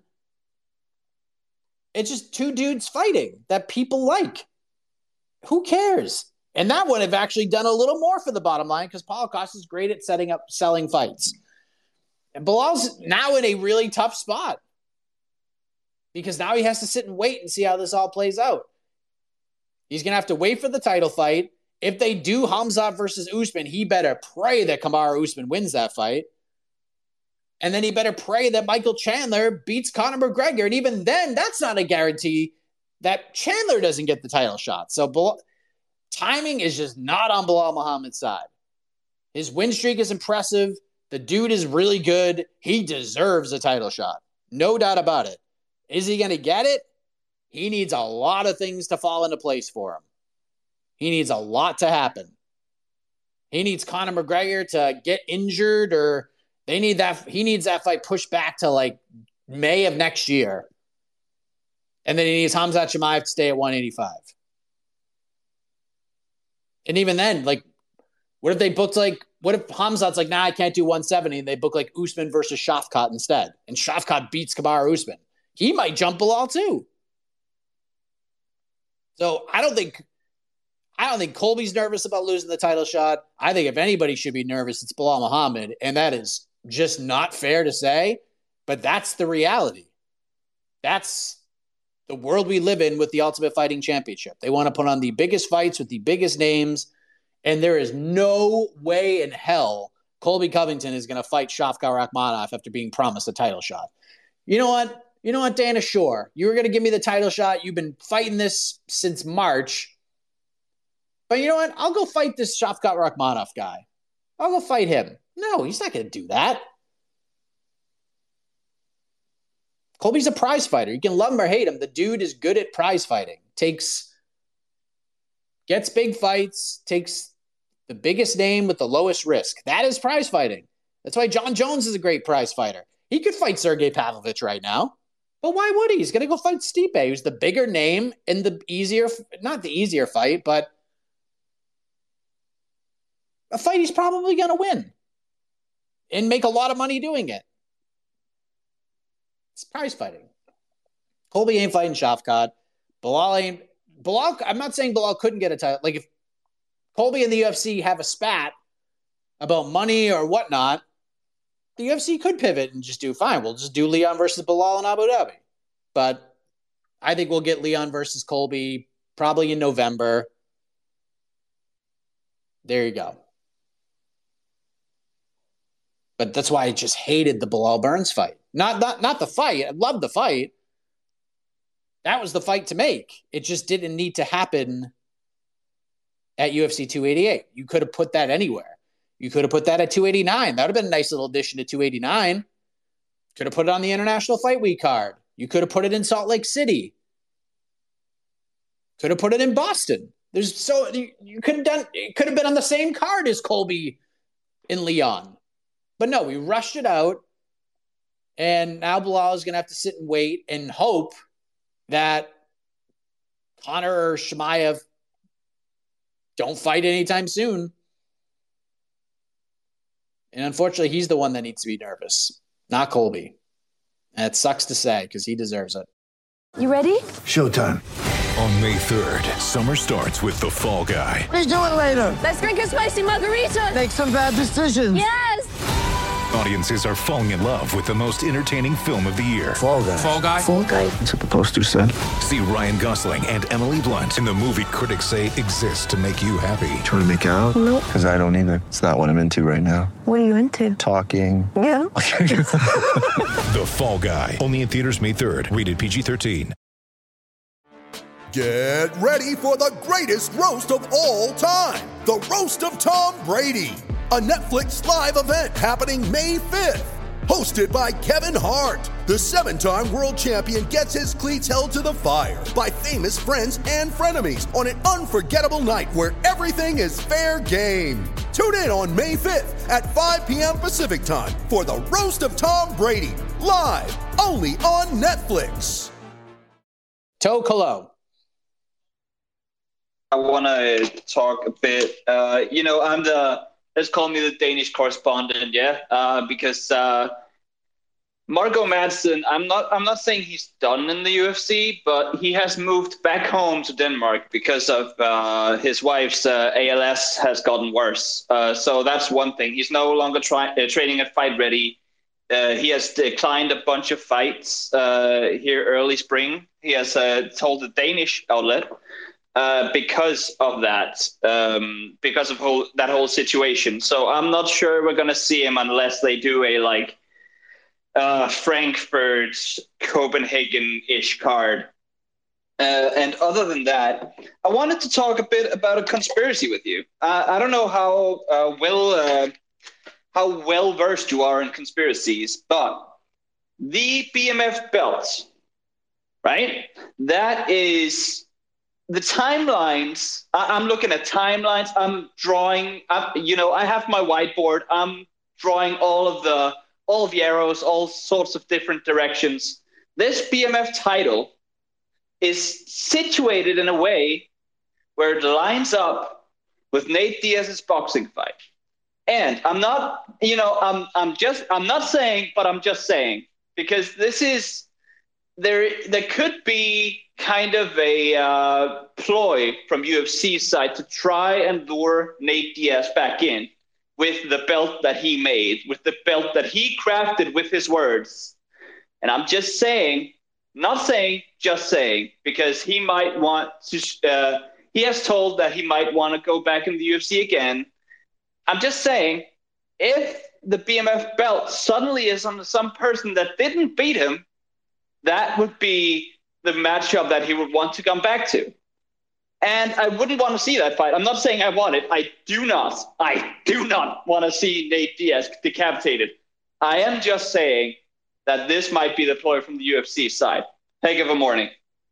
It's just two dudes fighting that people like. Who cares? And that would have actually done a little more for the bottom line because Paulo Costa is great at selling fights. And Bilal's now in a really tough spot because now he has to sit and wait and see how this all plays out. He's going to have to wait for the title fight. If they do Khamzat versus Usman, he better pray that Kamaru Usman wins that fight. And then he better pray that Michael Chandler beats Conor McGregor. And even then, that's not a guarantee that Chandler doesn't get the title shot. So timing is just not on Belal Muhammad's side. His win streak is impressive. The dude is really good. He deserves a title shot. No doubt about it. Is he going to get it? He needs a lot of things to fall into place for him. He needs a lot to happen. He needs Conor McGregor to get injured, or he needs that fight pushed back to like May of next year. And then he needs Khamzat Chimaev to stay at 185. And even then, like, what if Khamzat's like, nah, I can't do 170, and they book like Usman versus Shafkat instead, and Shafkat beats Kamaru Usman? He might jump Belal too. So I don't think Colby's nervous about losing the title shot. I think if anybody should be nervous, it's Belal Muhammad, and that is just not fair to say, but that's the reality. That's the world we live in with the Ultimate Fighting Championship. They want to put on the biggest fights with the biggest names, and there is no way in hell Colby Covington is going to fight Shafkat Rakhmonov after being promised a title shot. You know what, Dana Shore? You were going to give me the title shot. You've been fighting this since March. But you know what? I'll go fight this Shafkat Rakhmonov guy. I'll go fight him. No, he's not going to do that. Colby's a prize fighter. You can love him or hate him. The dude is good at prize fighting. Gets big fights, takes the biggest name with the lowest risk. That is prize fighting. That's why John Jones is a great prize fighter. He could fight Sergey Pavlovich right now. But why would he? He's going to go fight Stipe, who's the bigger name and not the easier fight, but a fight he's probably going to win and make a lot of money doing it. It's prize fighting. Colby ain't fighting Shafkat. Belal, I'm not saying Belal couldn't get a title. Like, if Colby and the UFC have a spat about money or whatnot, the UFC could pivot and just do, fine, we'll just do Leon versus Belal in Abu Dhabi. But I think we'll get Leon versus Colby probably in November. There you go. But that's why I just hated the Belal Burns fight. Not the fight. I loved the fight. That was the fight to make. It just didn't need to happen at UFC 288. You could have put that anywhere. You could have put that at 289. That would have been a nice little addition to 289. Could have put it on the International Fight Week card. You could have put it in Salt Lake City. Could have put it in Boston. You could have done. It could have been on the same card as Colby and Leon. But no, we rushed it out. And now Belal is going to have to sit and wait and hope that Conor or Chimaev don't fight anytime soon. And unfortunately, he's the one that needs to be nervous, not Colby. And it sucks to say because he deserves it. You ready? Showtime. On May 3rd, summer starts with The Fall Guy. Let's do it later. Let's drink a spicy margarita. Make some bad decisions. Yes. Audiences are falling in love with the most entertaining film of the year. Fall Guy. Fall Guy? Fall Guy. That's what the poster said. See Ryan Gosling and Emily Blunt in the movie critics say exists to make you happy. Trying to make it out? Nope. Because I don't either. It's not what I'm into right now. What are you into? Talking. Yeah. The Fall Guy. Only in theaters May 3rd. Rated PG-13. Get ready for the greatest roast of all time. The Roast of Tom Brady. a Netflix live event happening May 5th. Hosted by Kevin Hart, the 7-time world champion gets his cleats held to the fire by famous friends and frenemies on an unforgettable night where everything is fair game. Tune in on May 5th at 5 p.m. Pacific time for the Roast of Tom Brady, live only on Netflix. Toe Colo. I want to talk a bit. Let's call me the Danish correspondent, because Marco Madsen, I'm not saying he's done in the UFC, but he has moved back home to Denmark because of his wife's ALS has gotten worse. So that's one thing. He's no longer training at Fight Ready. He has declined a bunch of fights here early spring. He has told the Danish outlet. Because of that, that whole situation. So I'm not sure we're going to see him unless they do a Frankfurt, Copenhagen-ish card. And other than that, I wanted to talk a bit about a conspiracy with you. I don't know how well versed you are in conspiracies, but the BMF belt, right? That is. The timelines, I'm looking at timelines. I'm drawing, I have my whiteboard. I'm drawing all of the arrows, all sorts of different directions. This BMF title is situated in a way where it lines up with Nate Diaz's boxing fight. And I'm not saying, but I'm just saying, because this is, there could be kind of a ploy from UFC's side to try and lure Nate Diaz back in with the belt that he made, with the belt that he crafted with his words. And I'm just saying, not saying, just saying, because he might want to, he has told that he might want to go back in the UFC again. I'm just saying, if the BMF belt suddenly is on some person that didn't beat him, that would be the matchup that he would want to come back to. And I wouldn't want to see that fight. I'm not saying I want it. I do not want to see Nate Diaz decapitated. I am just saying that this might be the ploy from the UFC side. Take of a morning.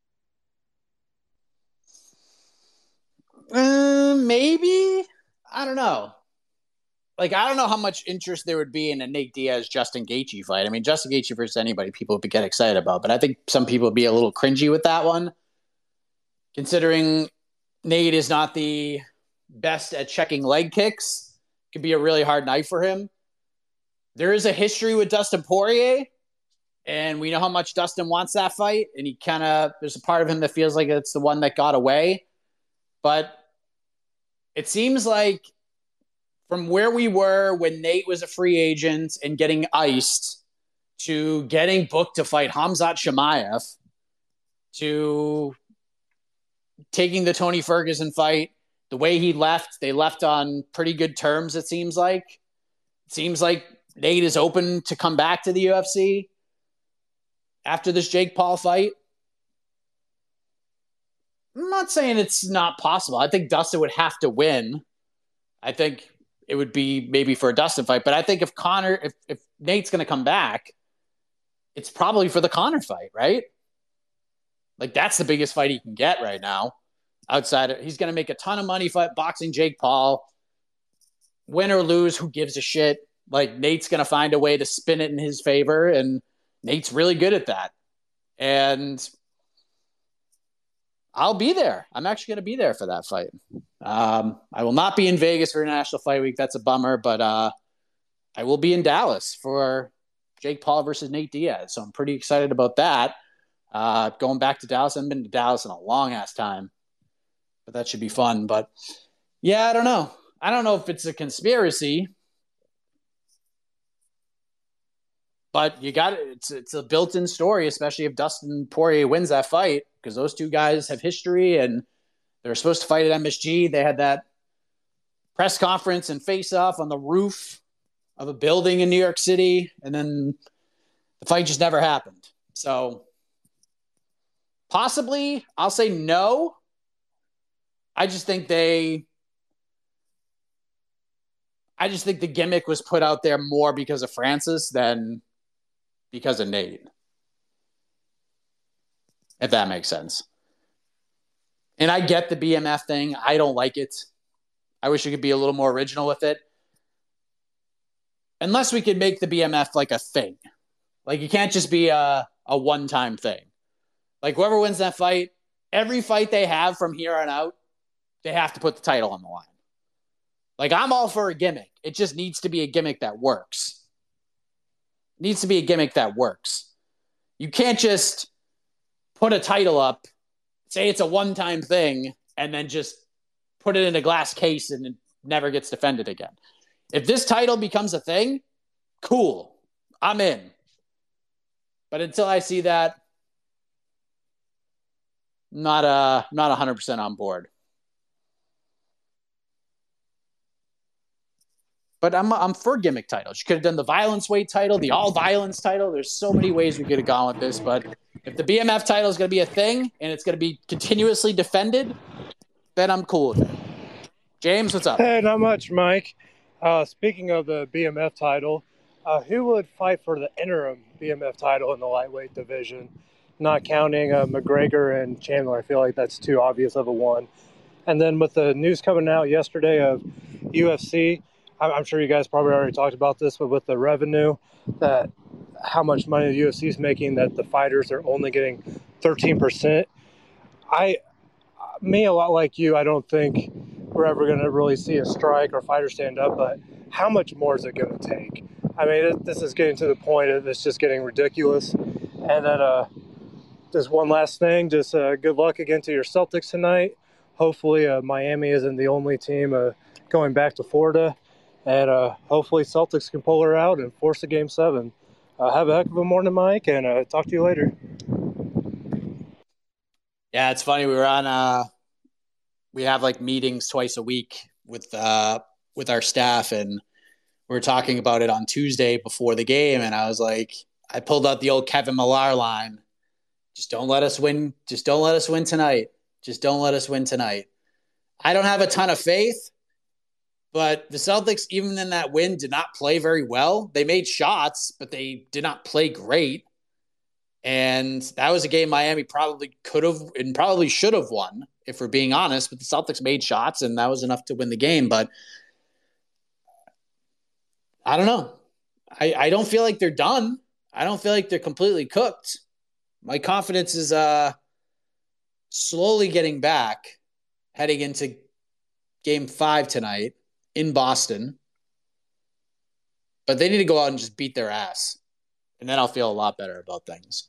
Maybe. I don't know. I don't know how much interest there would be in a Nate Diaz-Justin Gaethje fight. I mean, Justin Gaethje versus anybody people would get excited about, but I think some people would be a little cringy with that one, considering Nate is not the best at checking leg kicks. It could be a really hard night for him. There is a history with Dustin Poirier, and we know how much Dustin wants that fight, and there's a part of him that feels like it's the one that got away. But it seems like from where we were when Nate was a free agent and getting iced to getting booked to fight Khamzat Chimaev to taking the Tony Ferguson fight, the way he left, they left on pretty good terms, it seems like. It seems like Nate is open to come back to the UFC after this Jake Paul fight. I'm not saying it's not possible. I think Dustin would have to win. I think it would be maybe for a Dustin fight. But I think if Nate's going to come back, it's probably for the Conor fight, right? That's the biggest fight he can get right now. He's going to make a ton of money boxing Jake Paul. Win or lose, who gives a shit? Nate's going to find a way to spin it in his favor, and Nate's really good at that. And I'll be there. I'm actually going to be there for that fight. I will not be in Vegas for International Fight Week. That's a bummer, but I will be in Dallas for Jake Paul versus Nate Diaz. So I'm pretty excited about that. Going back to Dallas. I haven't been to Dallas in a long-ass time, but that should be fun. But, yeah, I don't know. I don't know if it's a conspiracy, but it's a built-in story, especially if Dustin Poirier wins that fight, because those two guys have history and they were supposed to fight at MSG. They had that press conference and face-off on the roof of a building in New York City, and then the fight just never happened. So possibly, I'll say no. I just think I just think the gimmick was put out there more because of Francis than because of Nate. If that makes sense. And I get the BMF thing. I don't like it. I wish we could be a little more original with it. Unless we could make the BMF like a thing. Like, it can't just be a one-time thing. Like, whoever wins that fight, every fight they have from here on out, they have to put the title on the line. Like, I'm all for a gimmick. It just needs to be a gimmick that works. It needs to be a gimmick that works. You can't just put a title up, say it's a one-time thing, and then just put it in a glass case and it never gets defended again. If this title becomes a thing, cool. I'm in. But until I see that, not 100% on board. But I'm for gimmick titles. You could have done the violence weight title, the all violence title. There's so many ways we could have gone with this. But if the BMF title is going to be a thing and it's going to be continuously defended, then I'm cool with it. James, what's up? Hey, not much, Mike. Speaking of the BMF title, who would fight for the interim BMF title in the lightweight division? Not counting McGregor and Chandler. I feel like that's too obvious of a one. And then with the news coming out yesterday of UFC, I'm sure you guys probably already talked about this, but with the revenue, that how much money the UFC is making, that the fighters are only getting 13%. Me, a lot like you, I don't think we're ever going to really see a strike or fighter stand up, but how much more is it going to take? I mean, this is getting to the point of it's just getting ridiculous. And then just one last thing, just good luck again to your Celtics tonight. Hopefully Miami isn't the only team going back to Florida. And hopefully Celtics can pull her out and force a Game 7. Have a heck of a morning, Mike, and talk to you later. Yeah, it's funny. We were on we have like meetings twice a week with our staff, and we were talking about it on Tuesday before the game, and I was like, I pulled out the old Kevin Millar line. Just don't let us win. Just don't let us win tonight. Just don't let us win tonight. I don't have a ton of faith, but the Celtics, even in that win, did not play very well. They made shots, but they did not play great. And that was a game Miami probably could have and probably should have won, if we're being honest. But the Celtics made shots, and that was enough to win the game. But I don't know. I don't feel like they're done. I don't feel like they're completely cooked. My confidence is slowly getting back heading into Game 5 tonight in Boston. But they need to go out and just beat their ass. And then I'll feel a lot better about things.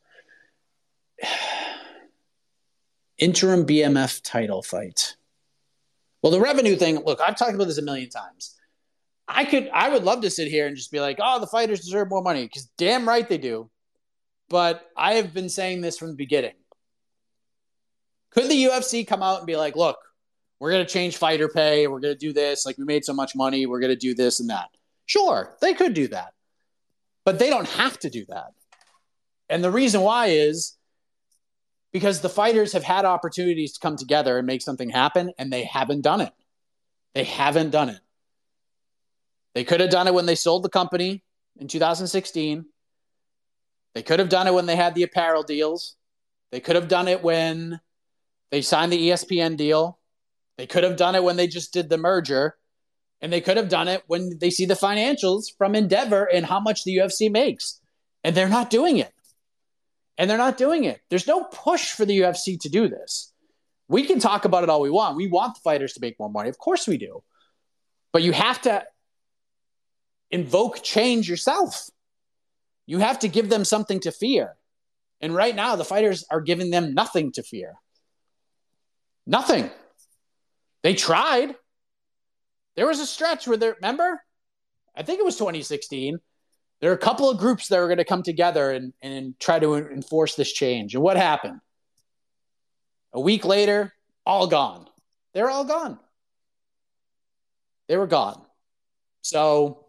Interim BMF title fight. Well, the revenue thing, look, I've talked about this a million times. I would love to sit here and just be like, oh, the fighters deserve more money, because damn right they do. But I have been saying this from the beginning. Could the UFC come out and be like, look, we're going to change fighter pay, we're going to do this, like we made so much money, we're going to do this and that? Sure, they could do that. But they don't have to do that. And the reason why is because the fighters have had opportunities to come together and make something happen, and they haven't done it. They haven't done it. They could have done it when they sold the company in 2016. They could have done it when they had the apparel deals. They could have done it when they signed the ESPN deal. They could have done it when they just did the merger. And they could have done it when they see the financials from Endeavor and how much the UFC makes. And they're not doing it. There's no push for the UFC to do this. We can talk about it all we want. We want the fighters to make more money. Of course we do. But you have to invoke change yourself. You have to give them something to fear. And right now, the fighters are giving them nothing to fear. Nothing. They tried. There was a stretch where remember? I think it was 2016. There are a couple of groups that were going to come together and try to enforce this change. And what happened? A week later, all gone. They're all gone. They were gone. So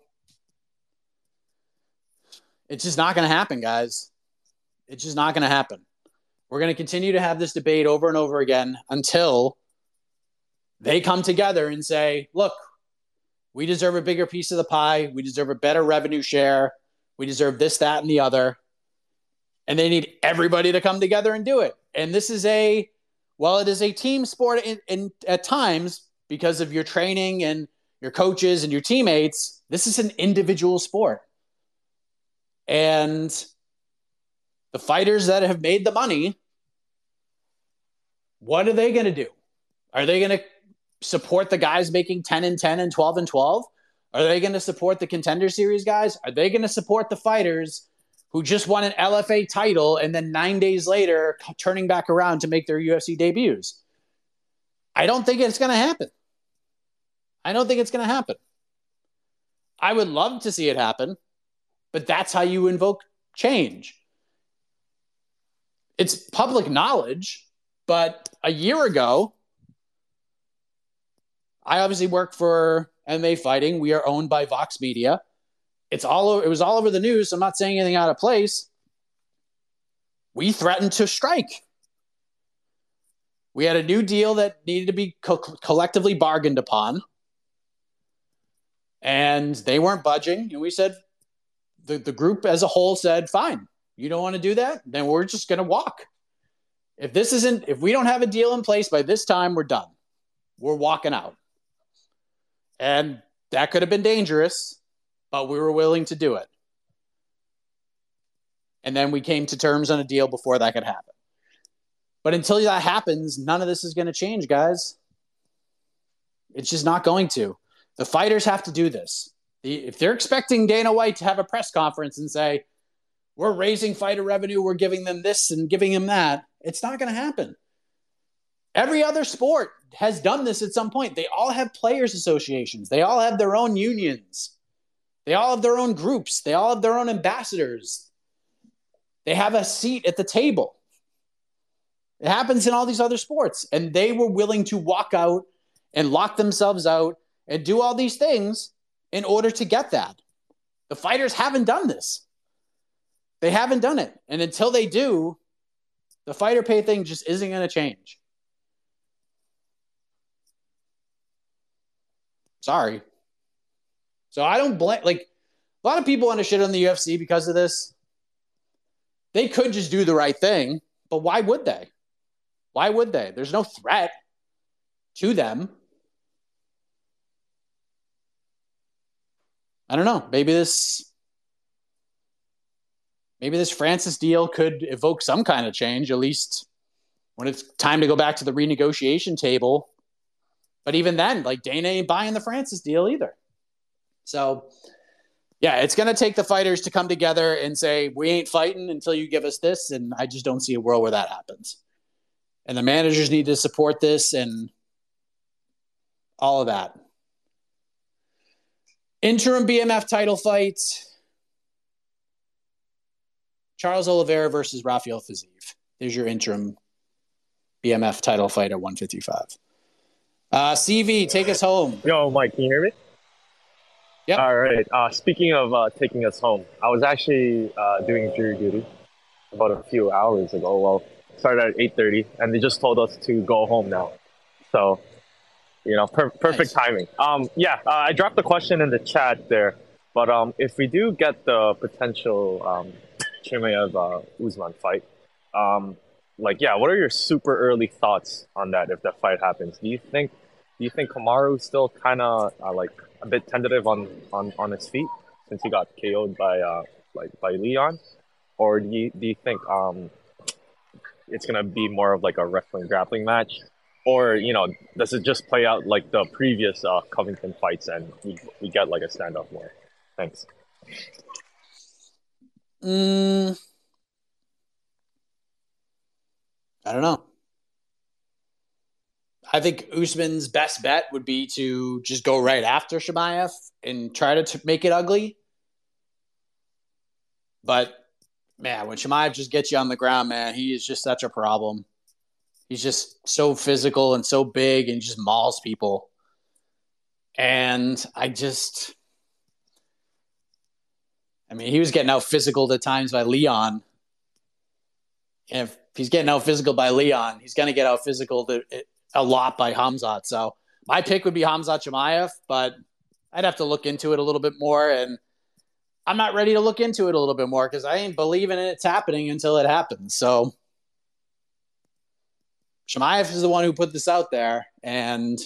it's just not going to happen, guys. It's just not going to happen. We're going to continue to have this debate over and over again until they come together and say, look, We deserve a bigger piece of the pie. We deserve a better revenue share. We deserve this, that, and the other. And they need everybody to come together and do it. And this is it is a team sport in at times because of your training and your coaches and your teammates. This is an individual sport. And the fighters that have made the money, what are they going to do? Are they going to support the guys making 10-10 and 12-12? Are they going to support the Contender Series guys? Are they going to support the fighters who just won an LFA title and then 9 days later turning back around to make their UFC debuts? I don't think it's going to happen. I would love to see it happen, but that's how you invoke change. It's public knowledge, but a year ago, I obviously work for MMA Fighting. We are owned by Vox Media. It was all over the news. So I'm not saying anything out of place. We threatened to strike. We had a new deal that needed to be collectively bargained upon. And they weren't budging. And we said, the group as a whole said, fine, you don't want to do that? Then we're just going to walk. If we don't have a deal in place by this time, we're done. We're walking out. And that could have been dangerous, but we were willing to do it. And then we came to terms on a deal before that could happen. But until that happens, none of this is going to change, guys. It's just not going to. The fighters have to do this. If they're expecting Dana White to have a press conference and say, we're raising fighter revenue, we're giving them this and giving them that, it's not going to happen. Every other sport has done this at some point. They all have players associations. They all have their own unions. They all have their own groups. They all have their own ambassadors. They have a seat at the table. It happens in all these other sports. And they were willing to walk out and lock themselves out and do all these things in order to get that. The fighters haven't done this. They haven't done it. And until they do, the fighter pay thing just isn't going to change. Sorry. So I don't blame, a lot of people want to shit on the UFC because of this. They could just do the right thing, but why would they? Why would they? There's no threat to them. I don't know. Maybe this Francis deal could evoke some kind of change, at least when it's time to go back to the renegotiation table. But even then, Dana ain't buying the Francis deal either. So, yeah, it's going to take the fighters to come together and say, we ain't fighting until you give us this. And I just don't see a world where that happens. And the managers need to support this and all of that. Interim BMF title fight. Charles Oliveira versus Rafael Fiziev. There's your interim BMF title fight at 155. CV, take us home. Yo, Mike, can you hear me? Yep. All right. Speaking of taking us home, I was actually doing jury duty about a few hours ago. Well, started at 8:30, and they just told us to go home now. So, perfect timing. I dropped the question in the chat there, but if we do get the potential Chimaev Usman fight, what are your super early thoughts on that if that fight happens? Do you think Kamaru's still kind of a bit tentative on his feet since he got KO'd by Leon, or do you think it's gonna be more of a wrestling grappling match, or does it just play out like the previous Covington fights and we get a standoff war? Thanks. I don't know. I think Usman's best bet would be to just go right after Chimaev and try to make it ugly. But, man, when Chimaev just gets you on the ground, man, he is just such a problem. He's just so physical and so big and just mauls people. And he was getting out physical at times by Leon. And if he's getting out physical by Leon, he's going to get out physical a lot by Khamzat. So my pick would be Khamzat Chimaev, but I'd have to look into it a little bit more, and I'm not ready to look into it a little bit more because I ain't believing it's happening until it happens. So Chimaev is the one who put this out there, and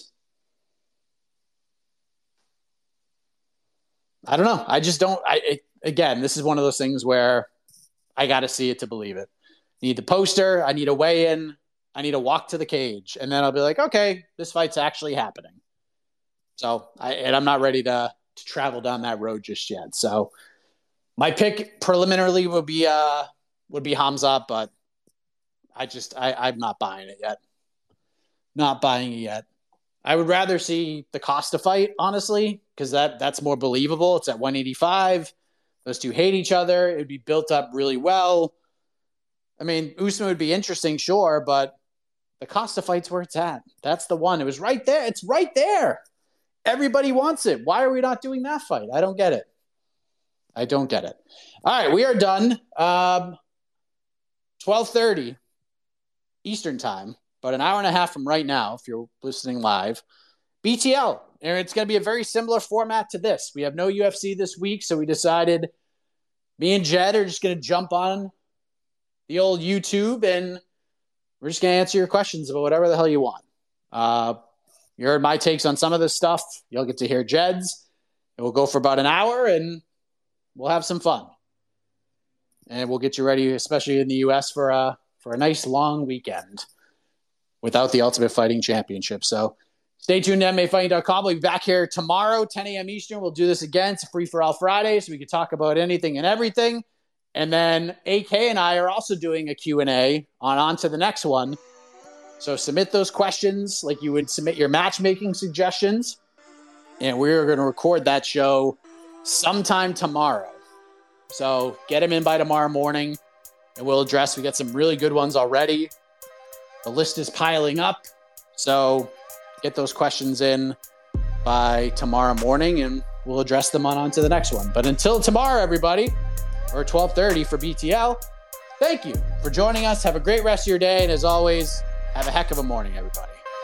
I don't know. I just don't. Again, this is one of those things where I got to see it to believe it. I need the poster. I need a weigh-in. I need to walk to the cage, and then I'll be like, okay, this fight's actually happening. So I'm not ready to travel down that road just yet. So my pick preliminarily would be Hamza, but I'm not buying it yet. Not buying it yet. I would rather see the Costa fight, honestly, because that's more believable. It's at 185. Those two hate each other. It would be built up really well. I mean, Usman would be interesting, sure, but the Costa fight's where it's at. That's the one. It was right there. It's right there. Everybody wants it. Why are we not doing that fight? I don't get it. All right, we are done. 12:30 Eastern time, about an hour and a half from right now, if you're listening live. BTL, and it's going to be a very similar format to this. We have no UFC this week, so we decided me and Jed are just going to jump on the old YouTube, and we're just going to answer your questions about whatever the hell you want. You heard my takes on some of this stuff. You'll get to hear Jed's. And we'll go for about an hour, and we'll have some fun. And we'll get you ready, especially in the U.S., for a nice long weekend without the Ultimate Fighting Championship. So stay tuned to MMAfighting.com. We'll be back here tomorrow, 10 a.m. Eastern. We'll do this again. It's a free-for-all Friday, so we can talk about anything and everything. And then AK and I are also doing a Q&A on to the next one. So submit those questions like you would submit your matchmaking suggestions. And we're going to record that show sometime tomorrow. So get them in by tomorrow morning, and we'll address. We got some really good ones already. The list is piling up. So get those questions in by tomorrow morning, and we'll address them on to the next one. But until tomorrow, everybody, or 12:30 for BTL, thank you for joining us. Have a great rest of your day. And as always, have a heck of a morning, everybody.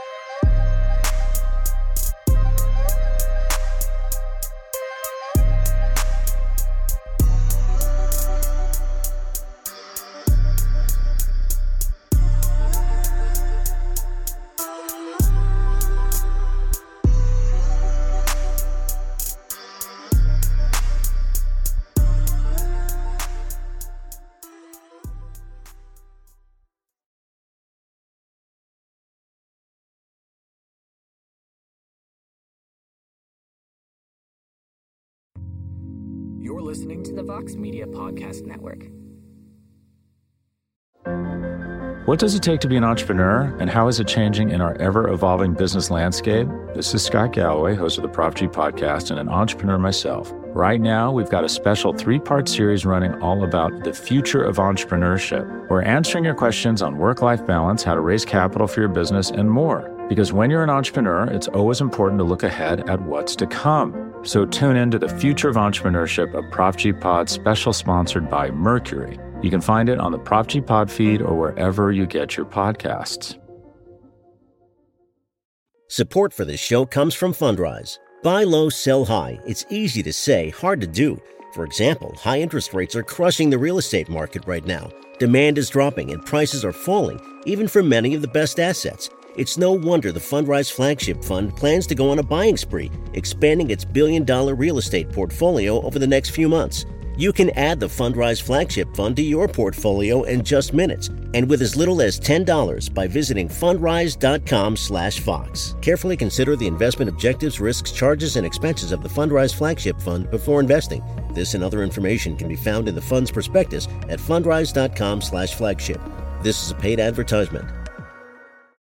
You're listening to the Vox Media Podcast Network. What does it take to be an entrepreneur, and how is it changing in our ever-evolving business landscape? This is Scott Galloway, host of the Prop G podcast and an entrepreneur myself. Right now, we've got a special 3-part series running all about the future of entrepreneurship. We're answering your questions on work-life balance, how to raise capital for your business, and more. Because when you're an entrepreneur, it's always important to look ahead at what's to come. So tune in to the Future of Entrepreneurship, a Prop G Pod special sponsored by Mercury. You can find it on the Prop G Pod feed or wherever you get your podcasts. Support for this show comes from Fundrise. Buy low, sell high. It's easy to say, hard to do. For example, high interest rates are crushing the real estate market right now. Demand is dropping and prices are falling, even for many of the best assets. It's no wonder the Fundrise Flagship Fund plans to go on a buying spree, expanding its billion-dollar real estate portfolio over the next few months. You can add the Fundrise Flagship Fund to your portfolio in just minutes, and with as little as $10 by visiting fundrise.com/Fox. Carefully consider the investment objectives, risks, charges, and expenses of the Fundrise Flagship Fund before investing. This and other information can be found in the fund's prospectus at fundrise.com/flagship. This is a paid advertisement.